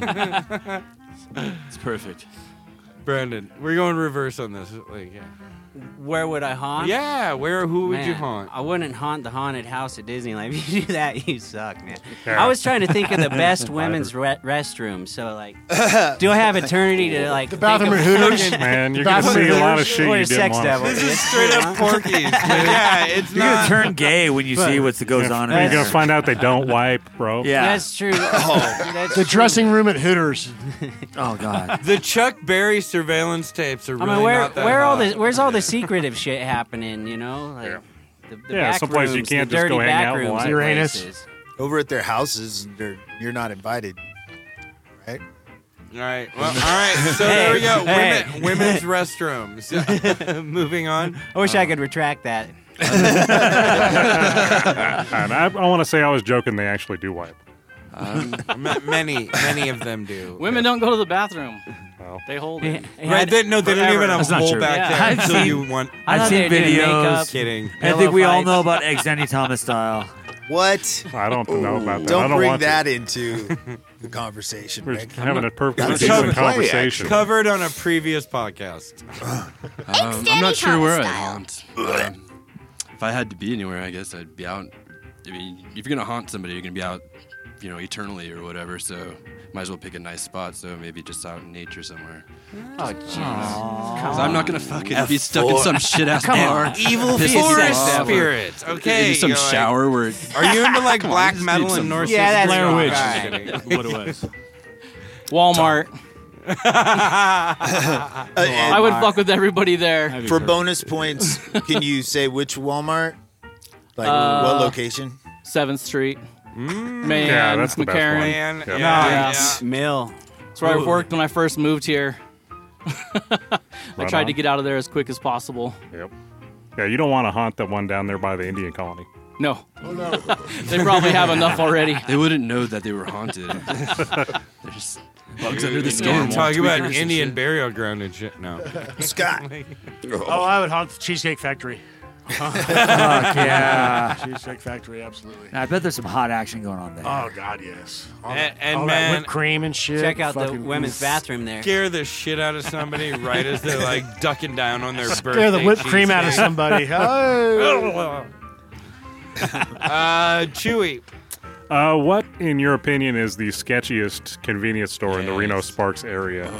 It's perfect. Brandon, we're going reverse on this. Like, yeah. Where would I haunt? Yeah, who would you Man, haunt? I wouldn't haunt the haunted house at Disneyland. If you do that, you suck, man. Yeah. I was trying to think of the best women's restroom. So, like, do I have eternity to, like, The bathroom at Hooters. Man, you're gonna see a lot of shit What you a didn't sex want. devil. This is straight up Porky's. Yeah, it's You're not. gonna turn gay when you see what goes on. You're in gonna there. find out they don't wipe, bro. Yeah. That's true. That's The true. dressing room at Hooters. Oh God. The Chuck Berry surveillance tapes are I really mean, not that hot. where's all the secretive shit happening? You know, like the Yeah, back someplace you rooms, can't the just dirty go hang back out and rooms watch. at Uranus. places. Over at their houses, you're not invited. Right? All right. Well, all right. So there we go. Hey. Women's restrooms. Moving on. I wish I could retract that. And I want to say I was joking. They actually do wipe. Many of them do. Women don't go to the bathroom. Well, They hold Yeah. it. Right, they don't even have That's a not hole true. back Yeah. there I've until seen- you want. I've thought seen they did videos. makeup. Kidding. I think we all fights. know about Exeni Thomas style. What? I don't know about that. I Don't don't bring want that to. into the conversation, We're Rick. having a perfectly That's decent covered- conversation. Covered on a previous podcast. I'm not sure where I'd style. haunt. If I had to be anywhere, I guess I'd be out. I mean, if you're gonna haunt somebody, you're gonna be out, eternally or whatever. So might as well pick a nice spot. So maybe just out in nature somewhere. Oh, jeez. 'Cause I'm not gonna fucking be stuck in some shit ass bar. Evil pissing forest off, or spirit. Okay. Maybe some you're like- shower where. Are you into like black Just metal need and some- Norse? Yeah, that's Blair Witch. right. Just kidding. What it was. Walmart. And I would fuck with everybody there. for bonus points, can you say which Walmart? Like what location? 7th Street. Man, Yeah, that's the best one. McCarran. Man, Yeah. yeah. Mill. That's where I worked when I first moved here. I Right tried on. to get out of there as quick as possible. Yep. Yeah, you don't want to haunt that one down there by the Indian colony. No. They probably have enough already. They wouldn't know that they were haunted. There's bugs under the skin. Talking about tweakers and Indian shit. burial ground and shit. No. Scott. Oh, I would haunt the Cheesecake Factory. Fuck yeah. Cheesecake Factory, absolutely. Now, I bet there's some hot action going on there. Oh God, yes. All And- that, and all man- that whipped cream and shit. Check out the fucking- women's bathroom there. Scare the shit out of somebody right as they're like ducking down on their birthday. Scare the whipped cream out of cheesecake. somebody. Oh. Chewy. What, in your opinion, is the sketchiest convenience store in the Reno Sparks area?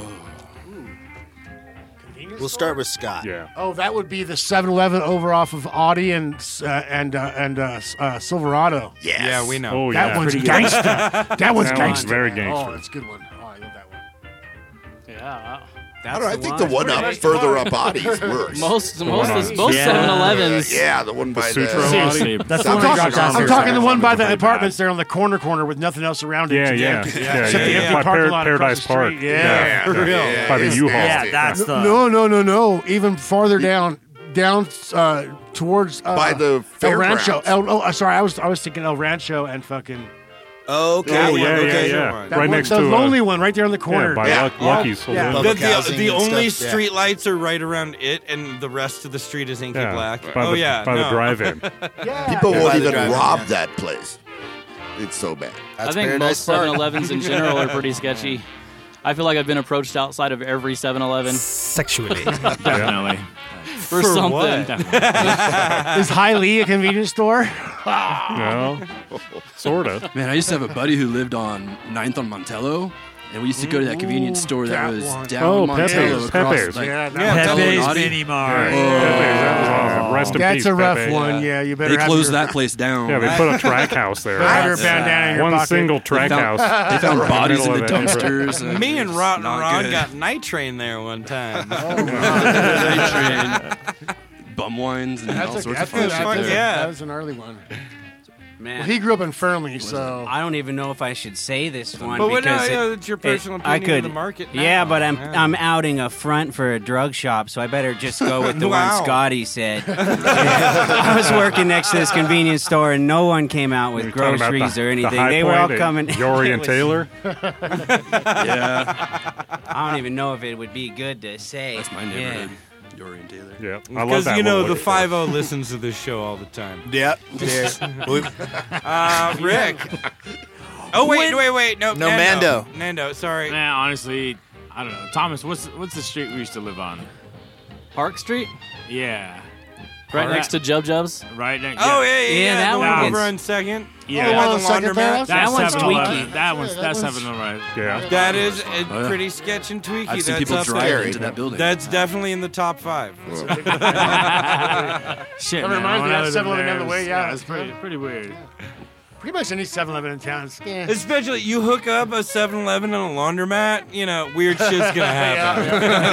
We'll start with Scott. Yeah. Oh, that would be the 7-Eleven over off of Audi and Silverado. Yes. Yeah, we know. Oh, That yeah. one's Pretty good. gangster. That one's That one's gangster. very Oh, gangster. that's a good one. Oh, I love that one. Yeah. I think the one up further up Audi is worse. Most one on- 7-Elevens. Yeah, the one by the. Sutro Seriously. That's the I'm one that talking- drops down I'm there. talking the one by the Pretty apartments there on the corner with nothing else around it. Yeah, Except the yeah. empty- Yeah, except the yeah. empty By parking lot Paradise across the Park. street. Yeah, for real. By the U-Haul. Yeah, that's the. No. Even farther down towards By the El Rancho. fairgrounds. Sorry, I was thinking El Rancho and fucking Okay. Oh, yeah, okay. yeah. that Right one, next the to lonely one right there on the corner. Yeah, by Yeah. Lucky's Saloon. Yeah. Public housing The and only stuff, yeah. street lights are right around it, and the rest of the street is inky Yeah, black. by Oh the, yeah, by no. the drive-in. People By won't the even drive-in, rob yeah. that place. It's so bad. I That's think Paradise most Park. 7-Elevens in general are pretty sketchy. I feel like I've been approached outside of every 7-Eleven Sexually. Definitely. for something. what? Is High Lee a convenience store? No, sort of. Man, I used to have a buddy who lived on 9th on Montello, and we used to go to that convenience store that was down Oh, Montello Pepe's. across. Pepe's. Like, Yeah, Montello and Pepe's Audi. Mini Mart. That was awesome. Rest in That's peace, a rough Pepe. one. Yeah, you better They have closed your, that place down. Yeah, they put a track house there. better have your bandana in your One pocket. single track house. They found Right bodies in middle the of that neighborhood. dumpsters. Me and Rotten Not Rod good. got night train there one time. Night train, bum wines, and all sorts of fun shit there. Yeah. That was an early one. Man, Well, he grew up in Fernley, so I don't even know if I should say this one But because it's your personal I opinion could, of the market. Yeah, now. but I'm outing a front for a drug shop, so I better just go with the Wow. one Scotty said. I was working next to this convenience store, and no one came out with You're talking about groceries the- or the anything. High They were all Point at coming. Yory It and was- Taylor. Yeah, I don't even know if it would be good to say. that's my neighborhood. Yory and Taylor. Yeah, I love Because that. you know little the store. 5-0 listens to this show all the time. Yep. Rick. Oh wait. No, No, Mando. Nando, sorry. Nah, honestly, I don't know. Thomas, what's the street we used to live on? Park Street, Yeah. right next to Jub Jub's. Right next. Oh yeah, Yeah, that the one one gets- over on Second. Yeah. Oh, by Oh, the Second there? laundromat. That one's 7-Eleven. tweaky. That's 7-Eleven. Yeah. That is yeah. pretty sketch and tweaky. I've seen That's people up drive there. into that building. That's definitely in the top 5. Shit, That man. reminds me when I of lived 7-Eleven there, down the way, yeah, it's pretty weird. pretty much any 7-Eleven in town. Is, yeah. Especially you hook up a 7-Eleven and a laundromat, you know, weird shit's gonna happen.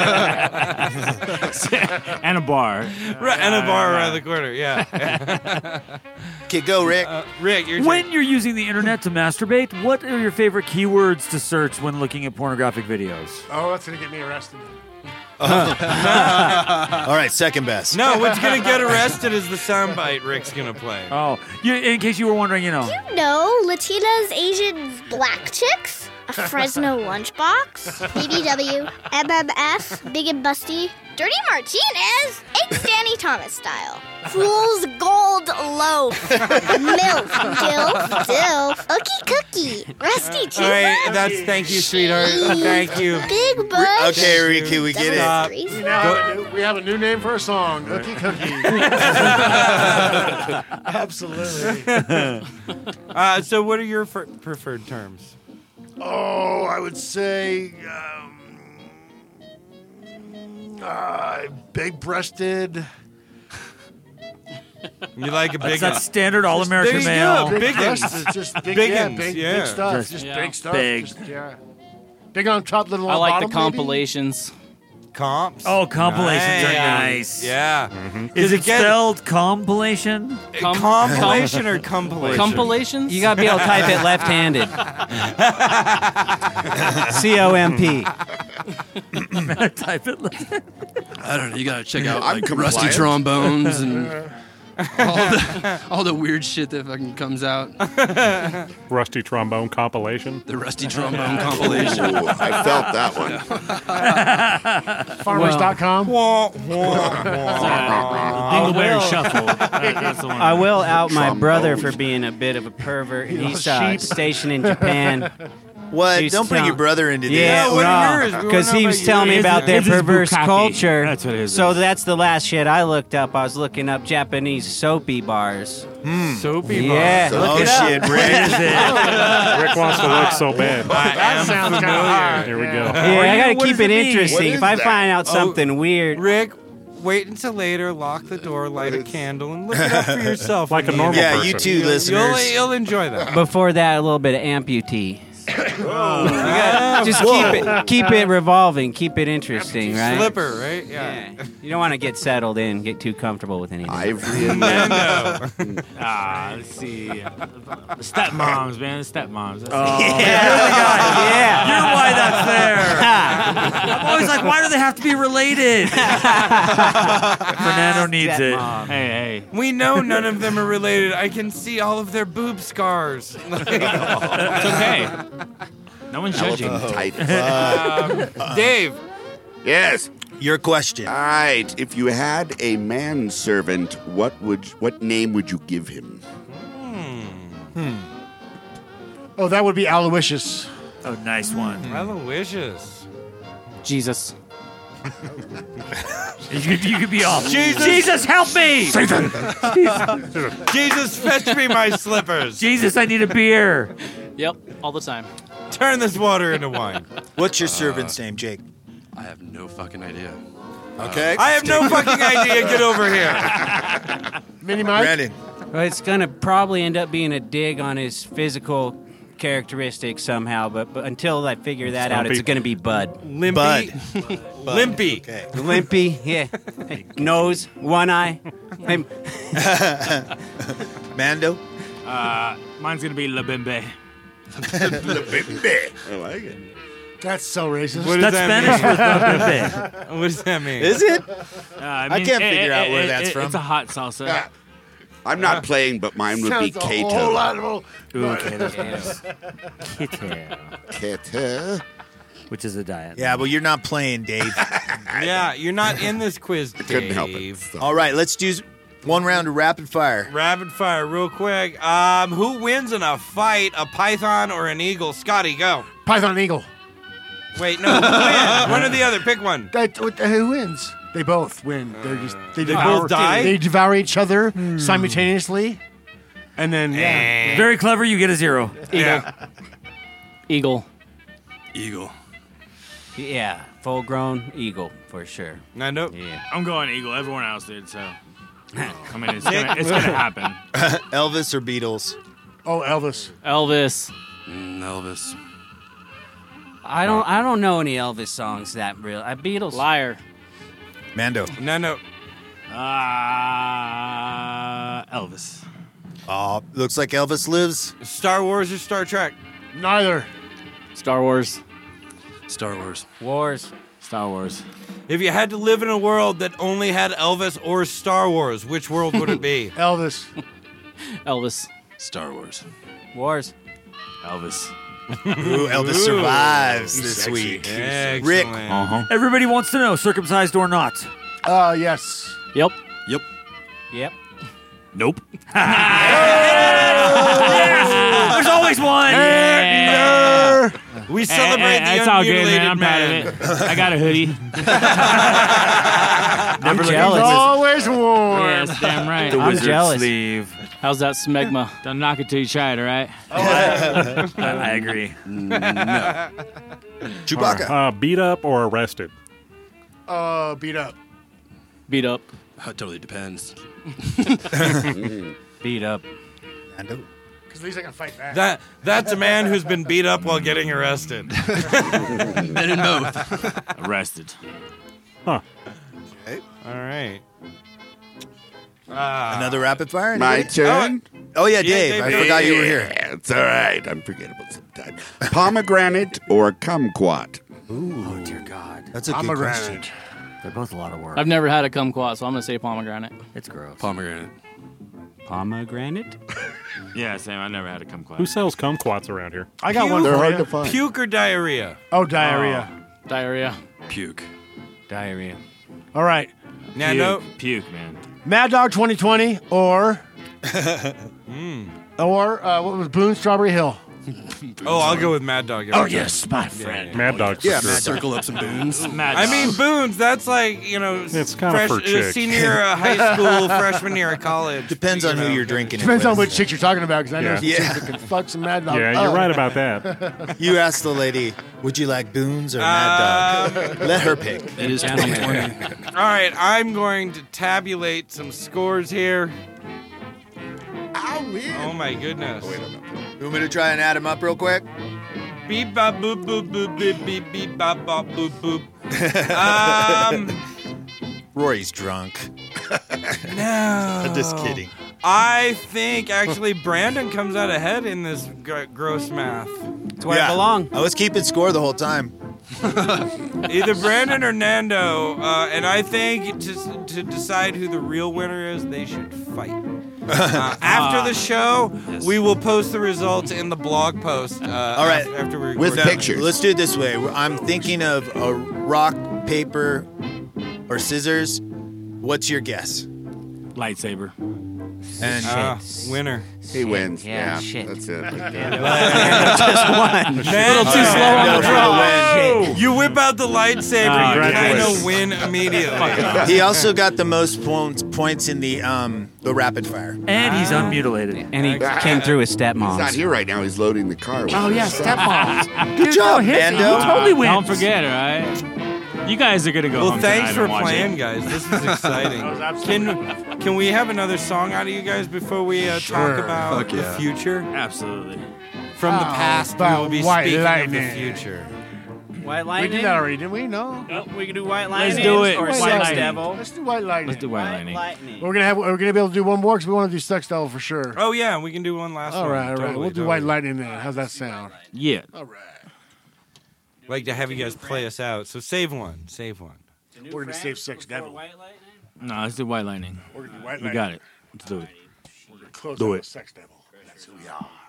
And a bar. Right, and a bar around the corner. Yeah. Okay, go, Rick. Rick, you're When you're using the internet to masturbate, what are your favorite keywords to search when looking at pornographic videos? Oh, that's gonna get me arrested. All right, second best. No, what's gonna get arrested is the soundbite Rick's gonna play. Oh, in case you were wondering, No, Latinas, Asians, black chicks. A Fresno lunchbox? BBW. MMS. Big and Busty. Dirty Martinez. Eggs Danny Thomas style. Fool's Gold Loaf. Milk. Gilf. Dilf. Ookie Cookie. Rusty Cheeseburger. All right, thank you, sweetheart. Thank you. Big Bush. Okay, Ricky, we get it. We have a new name for a song. Cookie Cookie. Absolutely. So what are your preferred terms? Oh, I would say big-breasted. You like a big? That's standard all-American male. Big breasted. It's just big, big stuff. Just big stuff. Big. Big on top, little on I like bottom, the compilations. Comps? Oh, compilations are nice. Yeah. Is it spelled compilation? Compilation or compilation? Compilations? You gotta be able to type it left-handed. C-O-M-P. Type it left. I don't know. You gotta check out I'm like rusty compliant. trombones and all the weird shit that fucking comes out. Rusty trombone compilation. The rusty trombone compilation. Ooh, I felt that one. Farmers.com. Dingleberry Shuffle. That's the one. I will out my Trombone. brother for being a bit of a pervert. He's stationed in Japan. What? He's Don't bring your telling- brother into this. Yeah, what are yours? We because wanna he know was about telling me yours. about their His is perverse bukkake. culture. That's what it is. So that's the last shit I looked up. I was looking up Japanese soapy bars. Soapy Yeah, bars. look Oh it up. shit, Rick. Rick wants to look so bad. That sounds kind of hard. Here we go. Yeah, I gotta What keep does it it mean? interesting. What If I is find out something weird, Rick, wait until later. Lock the door, light a candle, and look it up for yourself. Like a on the normal internet. Yeah, you person. too, listeners. You'll enjoy that. before that, a little bit of amputee. Just keep it revolving, keep it interesting, right? Slipper, right? Yeah. You don't want to get settled in, get too comfortable with anything. Ivory and Let's see. The stepmoms, man. The stepmoms. That's Yeah. You're why that's there. I'm always like, why do they have to be related? Fernando needs it. Hey. We know none of them are related. I can see all of their boob scars. It's okay. No one's judging. tight. Dave. Yes. Your question. All right. If you had a manservant, what name would you give him? Oh, that would be Aloysius. Oh, nice one. Aloysius. Jesus. You could be off. Jesus, help me! Satan! Jesus, fetch me my slippers. Jesus, I need a beer. Yep, all the time. Turn this water into wine. What's your servant's name, Jake? I have no fucking idea. Okay. I have no fucking idea. Get over here. Mini Mike? Brandon. Well, it's gonna probably end up being a dig on his physical characteristics somehow, but until I figure that out, it's gonna be Bud. Limpy. Bud. Limpy. Okay. Limpy, yeah. Nose, one eye. Mando. Mine's gonna be Labimbe. I like it. That's so racist. What does That's that Spanish mean? for the What does that mean? Is it? I can't figure out where that's from. It's a hot salsa. I'm not playing, but mine would be Sounds a whole lot Kato. of... Kato. which is a diet. Yeah, but you're not playing, Dave. Yeah, you're not in this quiz, Dave. Couldn't help it. So. All right, let's do one round of rapid fire. Rapid fire, real quick. Who wins in a fight, a python or an eagle? Scotty, go. Python and Eagle. Wait, no, who wins? One or the other. Pick one. Who wins? They both win. They're just They both die? They devour each other simultaneously, and then Very clever. You get a 0. Eagle. Eagle. Yeah, full-grown eagle for sure. Nando? Yeah. I'm going Eagle. Everyone else did, so. I mean, it's gonna happen. Elvis or Beatles? Oh, Elvis. Elvis. Elvis. I don't know any Elvis songs that real. Beatles. Liar. Mando. Nando. Elvis. Oh, looks like Elvis lives. Star Wars or Star Trek? Neither. Star Wars. Star Wars. Wars. Star Wars. If you had to live in a world that only had Elvis or Star Wars, which world would it be? Elvis. Elvis. Star Wars. Wars. Elvis. Ooh, Elvis survives this week. Rick. Everybody wants to know, circumcised or not? Yes. Yep. Yep. Yep. Nope. Yes! There's always one. Yeah. We celebrate the It's all good, unmutilated man. I'm proud of it. I got a hoodie. I'm jealous. Always warm. Yes, damn right. The I'm wizard jealous. sleeve. How's that smegma? Don't knock it till you try it, all right? I agree. No. Chewbacca. Beat up or arrested? Beat up. Beat up. It totally depends. Beat up. Because at least I can fight back. That's a man who's been beat up while getting arrested. Men in both. Arrested. Huh. Okay. All right. Another rapid fire? My turn? Oh, yeah, Dave. I forgot you were here. Yeah, it's all right. I'm forgettable sometimes. Pomegranate or kumquat? Ooh, oh, dear God. That's a good question. They're both a lot of work. I've never had a kumquat, so I'm going to say pomegranate. It's gross. Pomegranate. Pomegranate? Yeah, same. I never had a kumquat. Who sells kumquats around here? I got one They're for hard you. to find. Puke or diarrhea? Oh, diarrhea. Diarrhea. Puke. Diarrhea. All right. Nando? Puke, man. Mad Dog 2020 or what was Boone Strawberry Hill? Oh, I'll go with Mad Dog. Oh, yes, my friend. Mad Dog's Yeah, for sure. Circle up some boons. I mean, Boone's, that's like, It's kind of for chicks. senior high school, freshman year of college. Depends on who you're drinking Depends it on with. which chick you're talking about, because I know some Yeah. chicks that can fuck some Mad Dog. Yeah, you're right about that. You asked the lady, would you like Boone's or Mad Dog? Let her pick. It is 2020. All right, I'm going to tabulate some scores here. Oh, my goodness. You want me to try and add them up real quick? Beep, bop, boop, boop, boop, beep, beep, beep, bop, bop, boop, boop. Rory's drunk. No. Just kidding. I think actually Brandon comes out ahead in this gross math. That's where I belong. I was keeping score the whole time. Either Brandon or Nando, and I think to decide who the real winner is, they should fight. After the show, we will post the results in the blog post. All right. After we With record. pictures. Let's do it this way. I'm thinking of a rock, paper, or scissors. What's your guess? Lightsaber. And winner. He wins. Yeah, shit. That's it. Just one. Man, A little too slow on the draw. You whip out the lightsaber, you kind congratulations. of win immediately. he also got the most points in the rapid fire. And he's unmutilated. And he came through with He's not stepmoms. here right now. He's loading the car. with Oh, his yeah, stuff. stepmoms. Good job, Nando. He totally wins. Don't forget, all right? You guys are going to go Well, home thanks tonight for and watch playing, it. guys. This is exciting. That was absolutely Can we have another song out of you guys before we talk about Fuck the yeah. future? Absolutely. From the past, we about will be White speaking Lightning. of the future. White We Lightning? did that already, didn't we? No. Nope, we can do White Let's Lightning do it. or White Sex Lightning. Devil. Let's do White Lightning. Let's do White White Lightning. Lightning. We're gonna be able to do one more because we want to do Sex Devil for sure. Oh, yeah, we can do one last all one. right. Totally, We'll do totally. White Lightning then. How's that sound? Yeah. All right. Like to have you guys play us out. So save one. Save one. We're gonna save Sex Devil. No, let's do White Lightning. We're gonna do White We Lightning. got it. Let's do it. We're gonna close Do out it. with Sex Devil. That's who we are.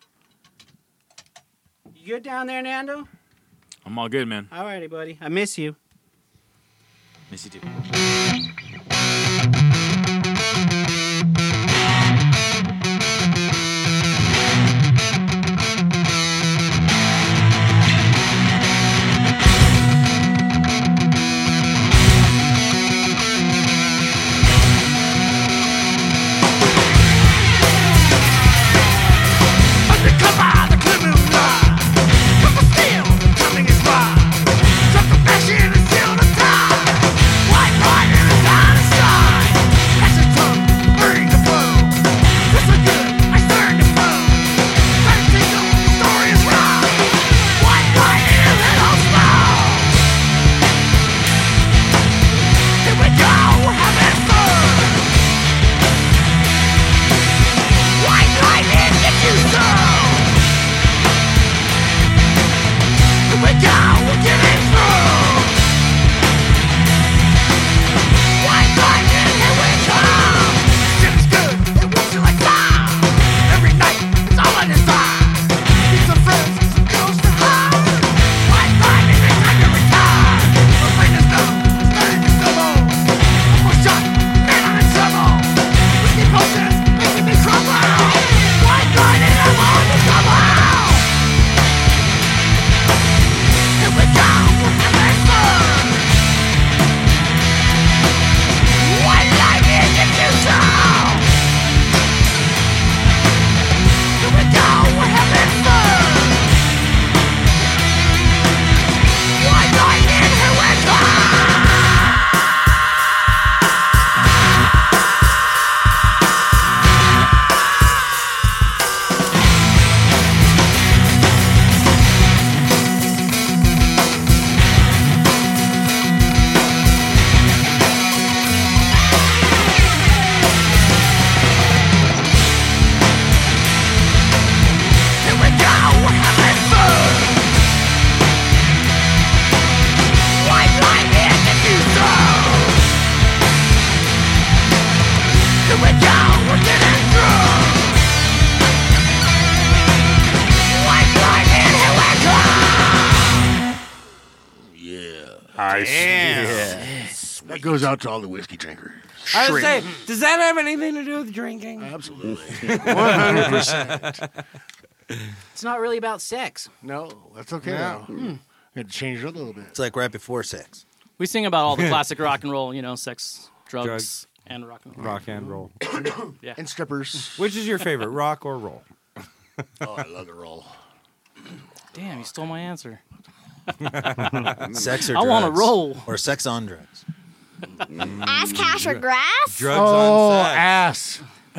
You good down there, Nando? I'm all good, man. All righty, buddy. I miss you. Miss you too. White light in the dark. That goes out to all the whiskey drinkers. I would say, does that have anything to do with drinking? Absolutely. 100%. It's not really about sex. No, that's okay. No. Now. Had to change it up a little bit. It's like right before sex. We sing about all the classic rock and roll, sex, drugs, and rock and roll. Rock and roll. Yeah. And strippers. Which is your favorite, rock or roll? Oh, I love the roll. Damn, you stole my answer. Sex or I drugs? want to roll. Or sex on drugs. Ass, cash, or grass? Drugs Oh, on sex. ass.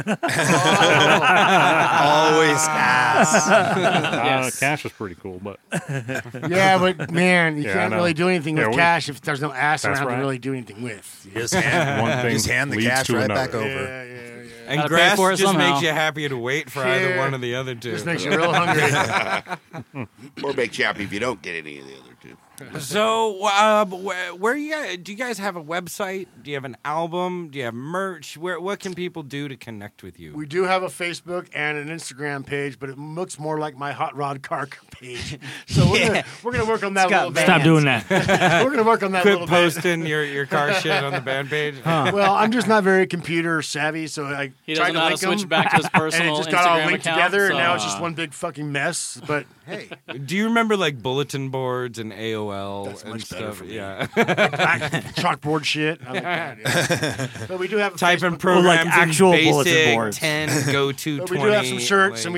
Always ass. Yes. Cash is pretty cool, but Yeah, but man, you Yeah, I can't know. really do anything Yeah, with we- cash if there's no ass That's around to right. really do anything with. Just hand, One thing just hand the leads cash to right another. back over. Yeah. And Gotta pay grass for it just somehow. makes you happy to wait for either Yeah. one or the other two. Just makes you real hungry. Or makes you happy if you don't get any of the other two. So, where you guys? Do you guys have a website? Do you have an album? Do you have merch? What can people do to connect with you? We do have a Facebook and an Instagram page, but it looks more like my hot rod car page. So we're gonna work on that a little bit. Stop doing that. We're gonna work on that a Quit little bit. posting your car shit on the band page. Well, I'm just not very computer savvy, so I He tried doesn't to know how to link them, switch back to his and personal it just got all Instagram linked account, together, so- and now it's just one big fucking mess. But hey, Do you remember like bulletin boards and AOL That's and much better stuff? for me. Yeah. chalkboard shit. I like that, yeah. But we do have a Typing Facebook- programs like actual in bulletin basic boards. 10 go to But 20. we do have some shirts, like-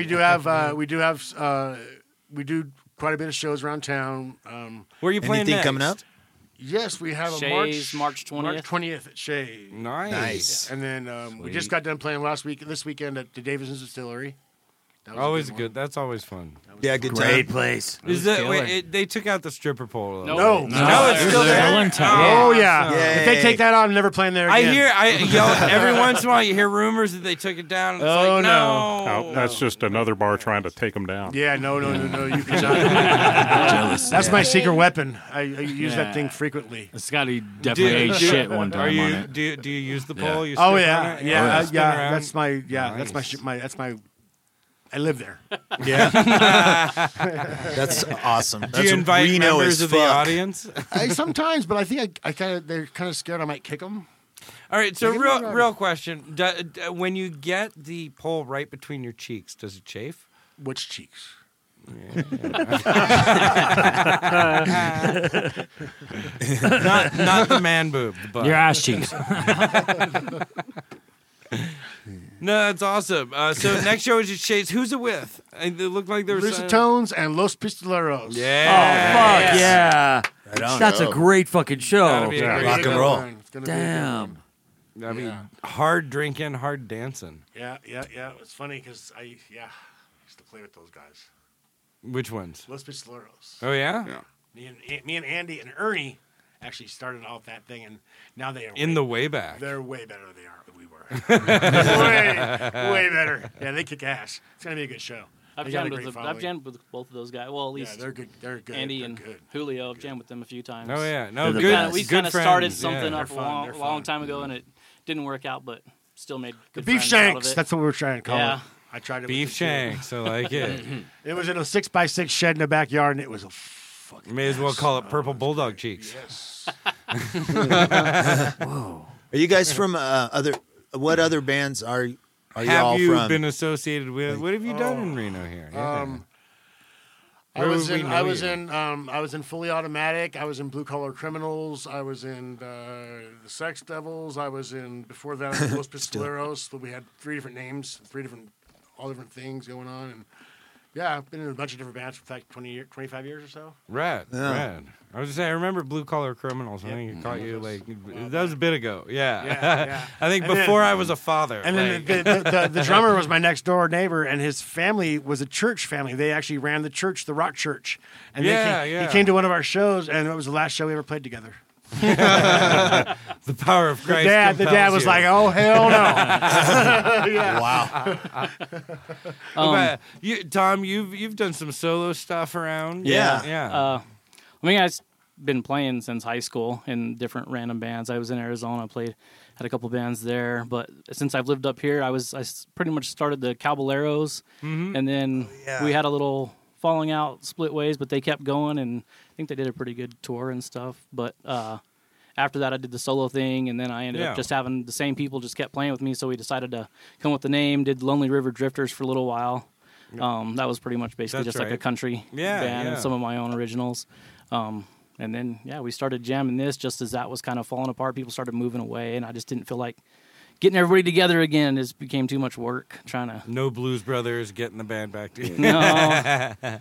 and we do quite a bit of shows around town. Where are you playing Anything next? coming up? Yes, we have a Shays, March 20th. March 20th at Shea. Nice. And then we just got done playing this weekend at the Davidson's Distillery. That was a Always one. good. That's always fun. Yeah, good Great time. place. Is that they took out the stripper pole? Though. No, it's still there. Still in town. Oh yeah. Yay. If they take that out, I'm never playing there I again. hear, every once in a while you hear rumors that they took it down. And it's Oh, like, no. Oh, that's just another bar trying to take them down. Yeah, no. You can Jealous. That's my secret weapon. I use that thing frequently. Scotty definitely ate shit one time Are you? on it. Do you use the pole? You Oh strip yeah, on it? yeah, Spin yeah. around? That's my Nice. that's my. I live there. Yeah. That's awesome. Do you invite Reno members as of the fuck. audience? Sometimes, but I think they're kind of scared I might kick them. All right. So Give me a real question: when you get the pole right between your cheeks, does it chafe? Which cheeks? not the man boob, the butt. Your ass cheeks. No, that's awesome. So next show is just Shades. Who's it with? It looked like there was Lucetones and Los Pistoleros. Yeah. Oh, fuck yeah. Right on. That's a great fucking show. That'd be a great Rock and show. roll. It's gonna be a good Damn. one. I mean, hard drinking, hard dancing. Yeah. It's funny because I used to play with those guys. Which ones? Los Pistoleros. Oh yeah. Me and Andy and Ernie actually started off that thing, and now they are In the way back. They're way better than we were. way better. Yeah, they kick ass. It's gonna be a good show. I've They got a jammed, great with following. both of those guys. Well, at least Yeah, they're good. They're good. Andy They're and good. Julio. I've jammed with them a few times. Oh yeah. No, They're the good. best. We good kind of started friends. something Yeah. up a long time ago, and it didn't work out, but still made The good beef friends out of shanks. it. That's what we were trying to call Yeah. it. I tried it. Beef with the kid. shanks. I like it. It was in a 6x6 shed in the backyard, and it was a fucking. May as well call it purple bulldog cheeks. Yes. Whoa. Are you guys from what other bands are you Have all you from? been associated with? What have you done in Reno here? Yeah. I Where was would we in. know I was you? in. I was in Fully Automatic. I was in Blue Collar Criminals. I was in the Sex Devils. I was in before that Los Pistoleros. But we had 3 different names, all different things going on, and yeah, I've been in a bunch of different bands for like 25 years or so. Rad. I was just saying, I remember Blue Collar Criminals. I think it caught you like that was a bit ago. Yeah. Yeah. I think And before then- I was a father. And then like- the drummer was my next door neighbor, and his family was a church family. They actually ran the church, the Rock Church. And he came to one of our shows, and it was the last show we ever played together. The power of Christ. The dad was like, "Oh hell no!" Yeah. Wow. But Tom, you've done some solo stuff around. Yeah. I mean, I've been playing since high school in different random bands. I was in Arizona, had a couple bands there, but since I've lived up here, I pretty much started the Caballeros, and then we had a little falling out, split ways, but they kept going, and I think they did a pretty good tour and stuff. But and after that, I did the solo thing, and then I ended Yeah. up just having the same people just kept playing with me. So we decided to come with the name. Did Lonely River Drifters for a little while. That was pretty much basically That's just like a right. country Yeah, band yeah. and some of my own originals. And then we started jamming this just as that was kind of falling apart. People started moving away, and I just didn't feel like getting everybody together again. It just became too much work trying to. No Blues Brothers getting the band back together. No.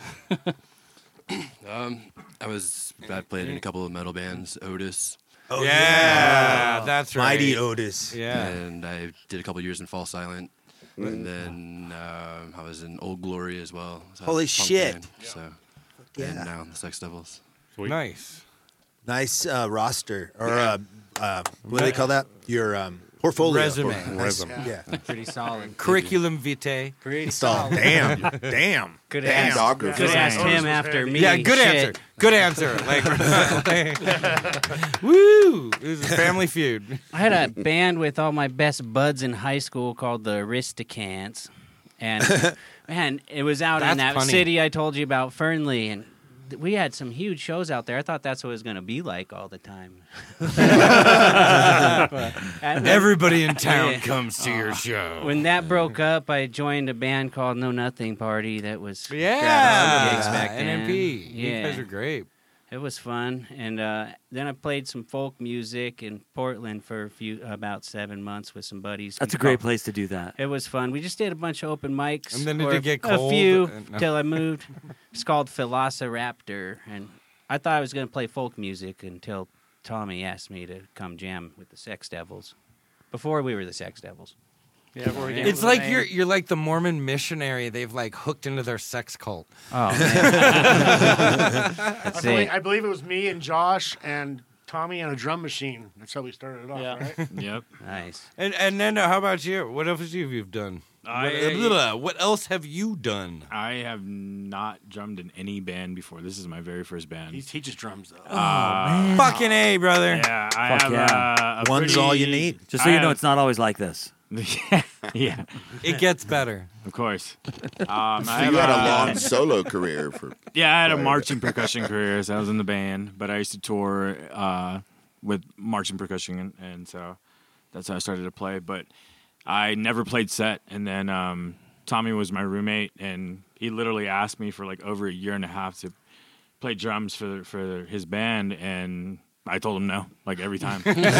I played in a couple of metal bands, Otis. Oh, yeah, that's right. Mighty Otis. Yeah. And I did a couple years in Fall Silent. And then I was in Old Glory as well. So Holy punk shit. band, so. Yeah. And now the Sex Devils. Nice. Nice roster. Or what do they call that? Your portfolio. Resume. Nice. Yeah. Pretty solid. Curriculum vitae. Pretty Solid. solid. Damn. Good And ask. Dogger. Could ask him after me. Yeah, good Shit. answer. Good answer. Like, woo! This is Family Feud. I had a band with all my best buds in high school called the Aristocats, and man, it was out in That's that punny. city I told you about, Fernley, and we had some huge shows out there. I thought that's what it was going to be like all the time. Everybody in town Yeah. comes to your show. When that broke up, I joined a band called No Nothing Party that was Yeah, grabbing some gigs back then. NMP. You Yeah. guys are great. It was fun, and then I played some folk music in Portland for about 7 months with some buddies. That's a great place to do that. It was fun. We just did a bunch of open mics. And then did or it get a cold? few No. till I moved. It's called Velociraptor, and I thought I was going to play folk music until Tommy asked me to come jam with the Sex Devils. Before we were the Sex Devils. Yeah, before we came It's with like the name. you're like the Mormon missionary. They've like hooked into their sex cult. Oh, I believe it was me and Josh and Tommy and a drum machine. That's how we started it off, right? Yep. Nice. And then how about you? What else have you done? What else have you done? I have not drummed in any band before. This is my very first band. He teaches drums though. man. Fucking A, brother. Yeah, I Fuck have yeah. a One's all you need. Just so you know, it's not always like this. Yeah, It gets better. of course. So I you have had a long solo career for. Yeah, I had a Right. marching percussion career, so I was in the band, but I used to tour with marching percussion, and so that's how I started to play. But I never played set, and then Tommy was my roommate, and he literally asked me for like over a year and a half to play drums for his band, and I told him no, like every time.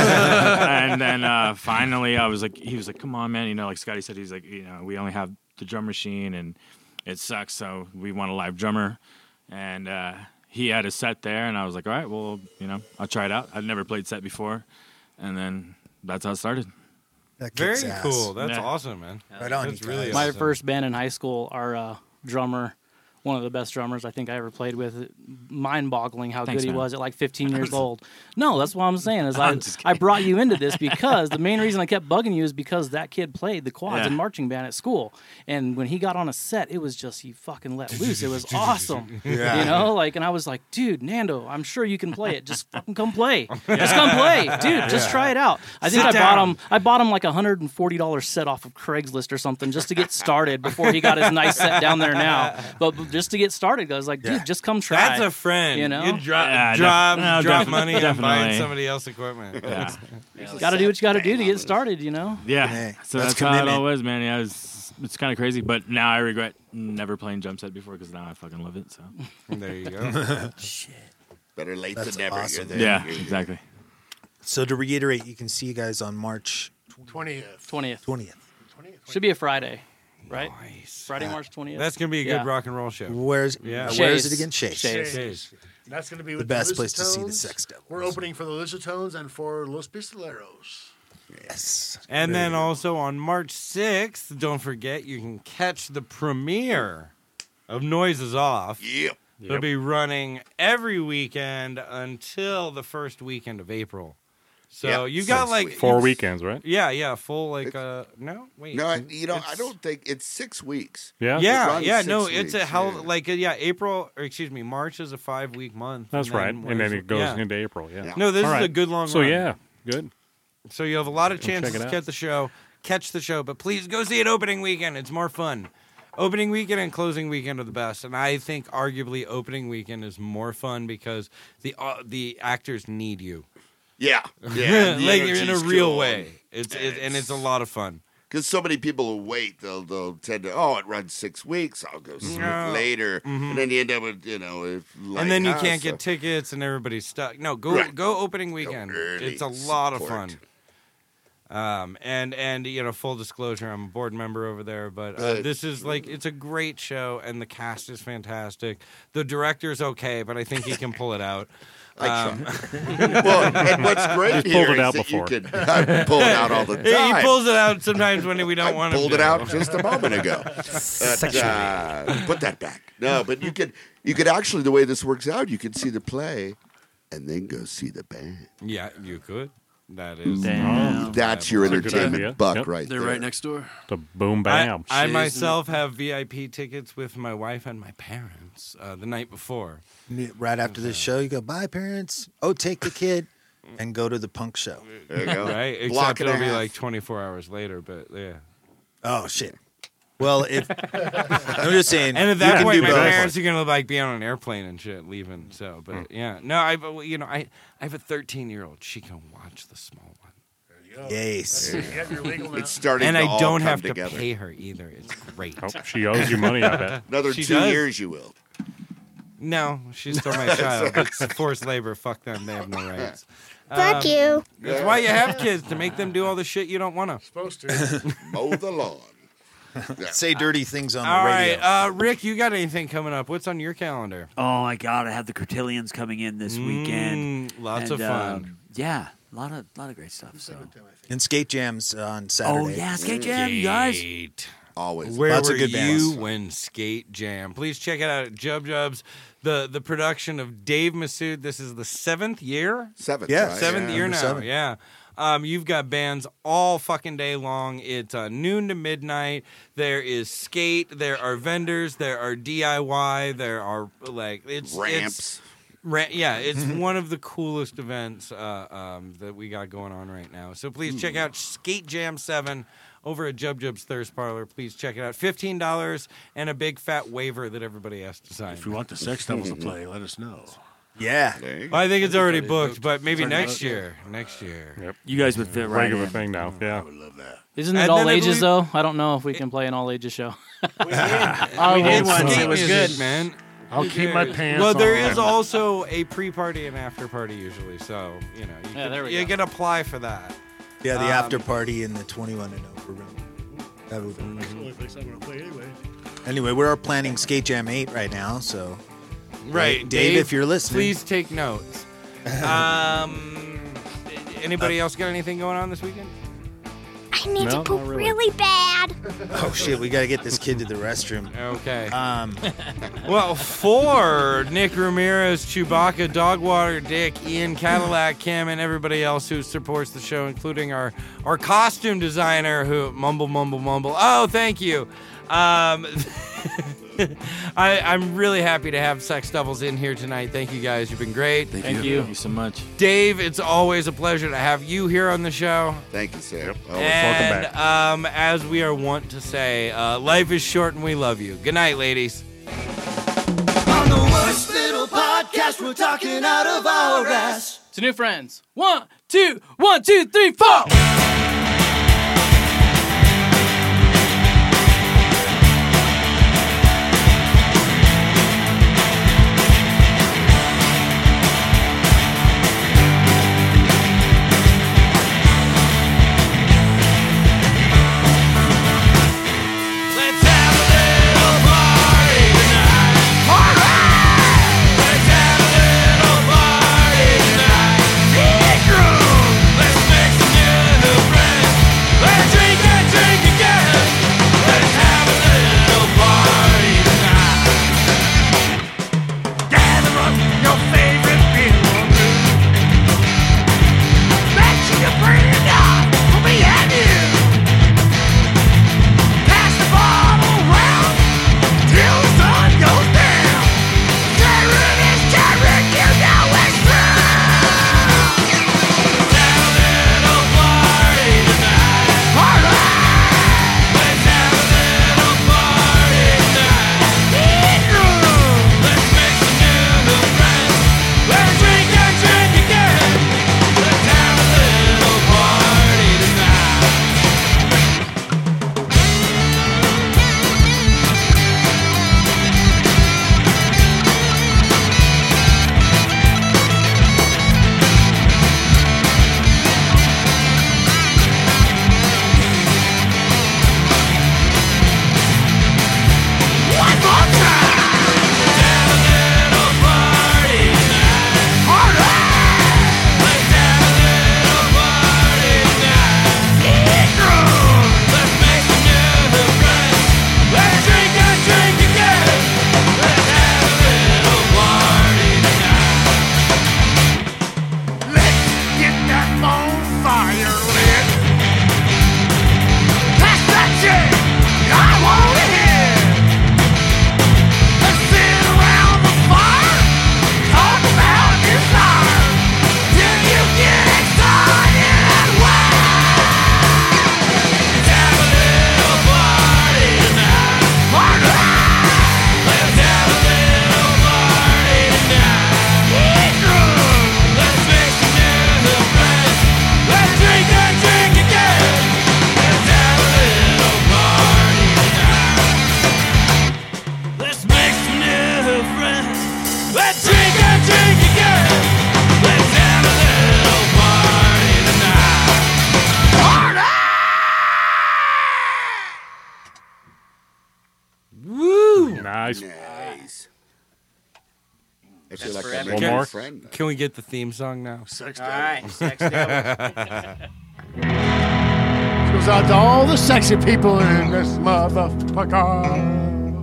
And then finally, he was like, "Come on, man!" You know, like Scotty said, he's like, you know, we only have the drum machine, and it sucks, so we want a live drummer. And he had a set there, and I was like, all right, well, you know, I'll try it out. I'd never played set before, and then that's how it started. That Very kicks ass. cool. That's Yeah. awesome, man. Right on, That's you really guys. My awesome. first band in high school, our drummer, one of the best drummers I think I ever played with. Mind-boggling how Thanks, good he man. was at like 15 years old. No, that's what I'm saying. Is I'm just I brought you into this because the main reason I kept bugging you is because that kid played the quads Yeah. and marching band at school, and when he got on a set, it was just he fucking let loose. It was awesome. Yeah. You know, like, and I was like, dude, Nando, I'm sure you can play it. Just fucking come play. Just come play, dude. Just try it out. I think Sit I bought him like a $140 set off of Craigslist or something just to get started before he got his nice set down there now. But just to get started, I was like, dude, just come try. That's a friend. You know? You drop Yeah, drop money on buying definitely. somebody else's equipment. Yeah, Got to do what you got to do to get started, you know? yeah. Hey, So that's that's how it commitment. all was, man. Yeah, it's kind of crazy, but now I regret never playing drum set before because now I fucking love it. So There you go. Better late That's than never. awesome. You're there. yeah, exactly. So to reiterate, you can see you guys on March 20th. 20th. 20th. Should be a Friday, right? Nice. Friday, March 20th. That's gonna be a good Yeah. rock and roll show. Where's Yeah. where is it Shays. again? Shays. Shays. Shays. That's going to be The with best place to see the Lusitones. Sex Devils. We're opening for the Lusitones and for Los Pistoleros. Yes. And then also on March 6th, don't forget, you can catch the premiere of Noises Off. Yep. It'll be running every weekend until the first weekend of April. So Yeah, you got so like sweet. 4 weekends, right? Yeah, full like no, wait. No, you know, I It's- don't think it's 6 weeks. Yeah. Yeah, runs yeah, 6 no, it's a weeks, hell yeah. like April or excuse me, March is a 5-week month. That's right. And then it goes yeah. into April. Yeah. No, this All is right. a good long So run. yeah, good. So you have a lot of Go check chances it to out. catch the show, but please go see it opening weekend. It's more fun. Opening weekend and closing weekend are the best, and I think arguably opening weekend is more fun because the actors need you. Yeah. like in a energy's real cool. way. And it's a lot of fun. Because so many people will wait. They'll tend to, it runs 6 weeks. I'll go see it later. And then you end up with, And then you can't get tickets and everybody's stuck. No, go opening weekend. It's a lot of fun. And full disclosure, I'm a board member over there, but this is it's a great show, and the cast is fantastic. The director's okay, but I think he can pull it out. Well, and what's great here is that you can pull it out all the time. He pulls it out sometimes when we don't want to. Pulled it out just a moment ago. Put that back. No, but you could actually, the way this works out, you could see the play, and then go see the band. Yeah, you could. That is. That's your entertainment buck right there. They're right next door. The boom bam. I myself have VIP tickets with my wife and my parents the night before. Right after this show, you go, bye, parents. Oh, take the kid and go to the punk show. There you go. Right? Except it'll be like 24 hours later, but yeah. Oh, shit. Well, if I'm just saying, and at that point, my both. parents are gonna be on an airplane and shit, leaving. So, but yeah, no, I have a 13-year-old. She can watch the small one. There you go. Yes, it's starting. And to I all don't come have together. to pay her either. It's great. She owes you money, I bet. Another She 2 does. years, you will. No, she's still my child. It's forced labor. Fuck them. They have no rights. Fuck you. That's why you have kids, to make them do all the shit you don't want to. Supposed to. Mow the lawn. Say dirty things on All the radio. right, Rick, you got anything coming up? What's on your calendar? Oh my God, I have the Cotillions coming in this weekend. Lots of fun. Yeah, a lot of great stuff. So. And skate jams on Saturday. Oh yeah, skate jam, you guys. Always. Where Lots were of good you bands. when Skate Jam? Please check it out at Jub Jubs. The production of Dave Massoud. This is the 7th year? 7th, Yeah. right? 7th year number now, 7. yeah. You've got bands all fucking day long. It's noon to midnight. There is skate. There are vendors. There are DIY. There are it's Ramps. It's one of the coolest events that we got going on right now. So please check out Skate Jam 7 over at Jub Jub's Thirst Parlor. Please check it out. $15 and a big fat waiver that everybody has to sign. If you want the Sex Devils to play, let us know. Yeah. Well, I think it's already booked, but maybe next year. Next year. Yep. You guys would fit right Regular in. thing now. Yeah. I would love that. Isn't And it all then I ages believe- though? I don't know if we can play an all ages show. We did It's once. skate It was music, good. man. I'll keep my pants Well, there on. is also a pre-party and after-party usually, so you know you can apply for that. Yeah, the after party in the 21 and over room. That would That's the only place I'm going to play anyway. Anyway, we're planning Skate Jam 8 right now, so Right, Dave, if you're listening, please take notes. Anybody else got anything going on this weekend? I need No, to poop not really. really bad. Oh shit, we got to get this kid to the restroom. Okay. Well, for Nick Ramirez, Chewbacca, Dogwater, Dick, Ian, Cadillac, Cam, and everybody else who supports the show, including our costume designer who mumble. Oh, thank you. I'm really happy to have Sex Devils in here tonight. Thank you guys. You've been great. Thank you so much. Dave, it's always a pleasure to have you here on the show. Thank you, sir. Oh, And as we are wont to say, life is short and we love you. Good night, ladies. On the worst little podcast, we're talking out of our ass. To new friends. 1, 2, 1, 2, 3, 4. Let's make some new friends. your lid. Pass that shit, I want to hear. Let's sit around the fire, talk about desire. Till you get excited and wild. Let's have a little party tonight. Party! Let's have a little party tonight. Get drunk. Let's make some new friends. Let's drink and drink again. Let's have a little party tonight. Let's make some new friends. Let's drink and drink again. Let's have a little party tonight. Party! Woo! Nice. Nice. I feel That's like I forever. made One a more? friend. Can we get the theme song now? Sex All devils. right, sex devils. This goes out to all the sexy people in this motherfucker.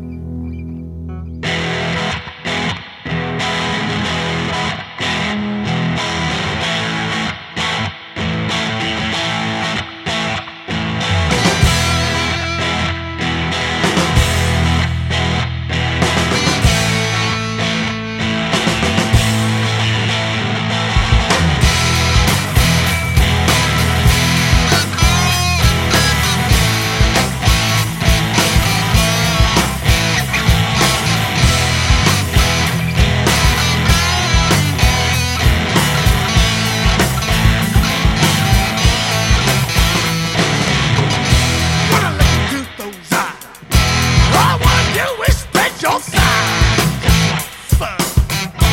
Wanna look into those eyes. All I wanna do is spread your thighs. Just like fun.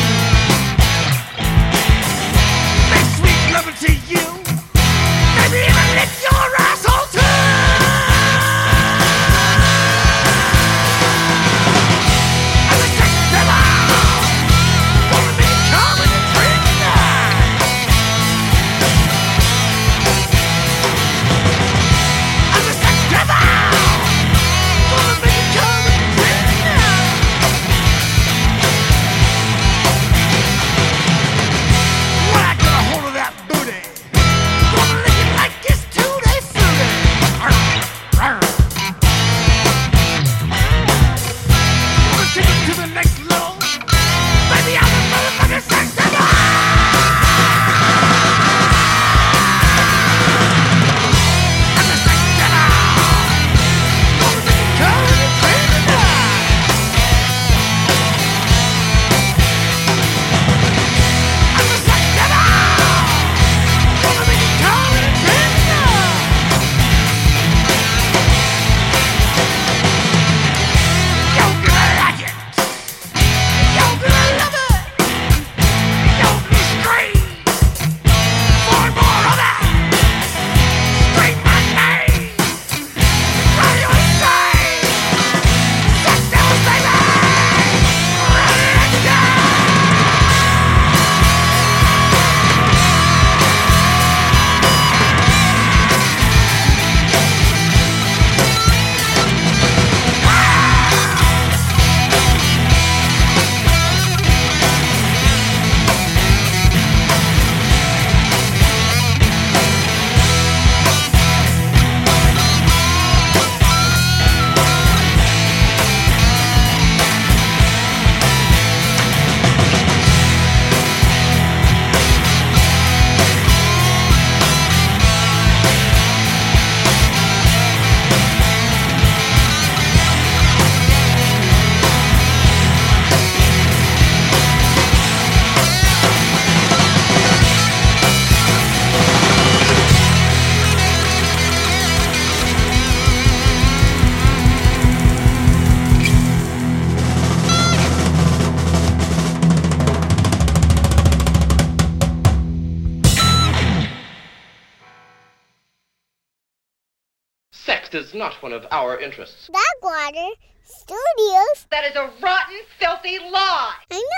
Make sweet love to you. Maybe even lick your asshole too. I'm a sex devil. Wanna be coming and drink tonight. I'm a sex devil. Wanna be coming and drink tonight. When I get a hold of that booty, gonna lick it like it's tutti frutti. Arr. Gonna take it to the next level. Baby, I'm a motherfucking sex devil. I'm a sex devil. Gonna make it come and drink tonight. I'm a sex devil. Gonna make it come and drink tonight. You're gonna like it. You're gonna love it. You're gonna scream for more of that. Scream my name. Radio insane. Sex devils, baby. Let's go. Sex is not one of our interests. Backwater Studios. That is a rotten, filthy lie. I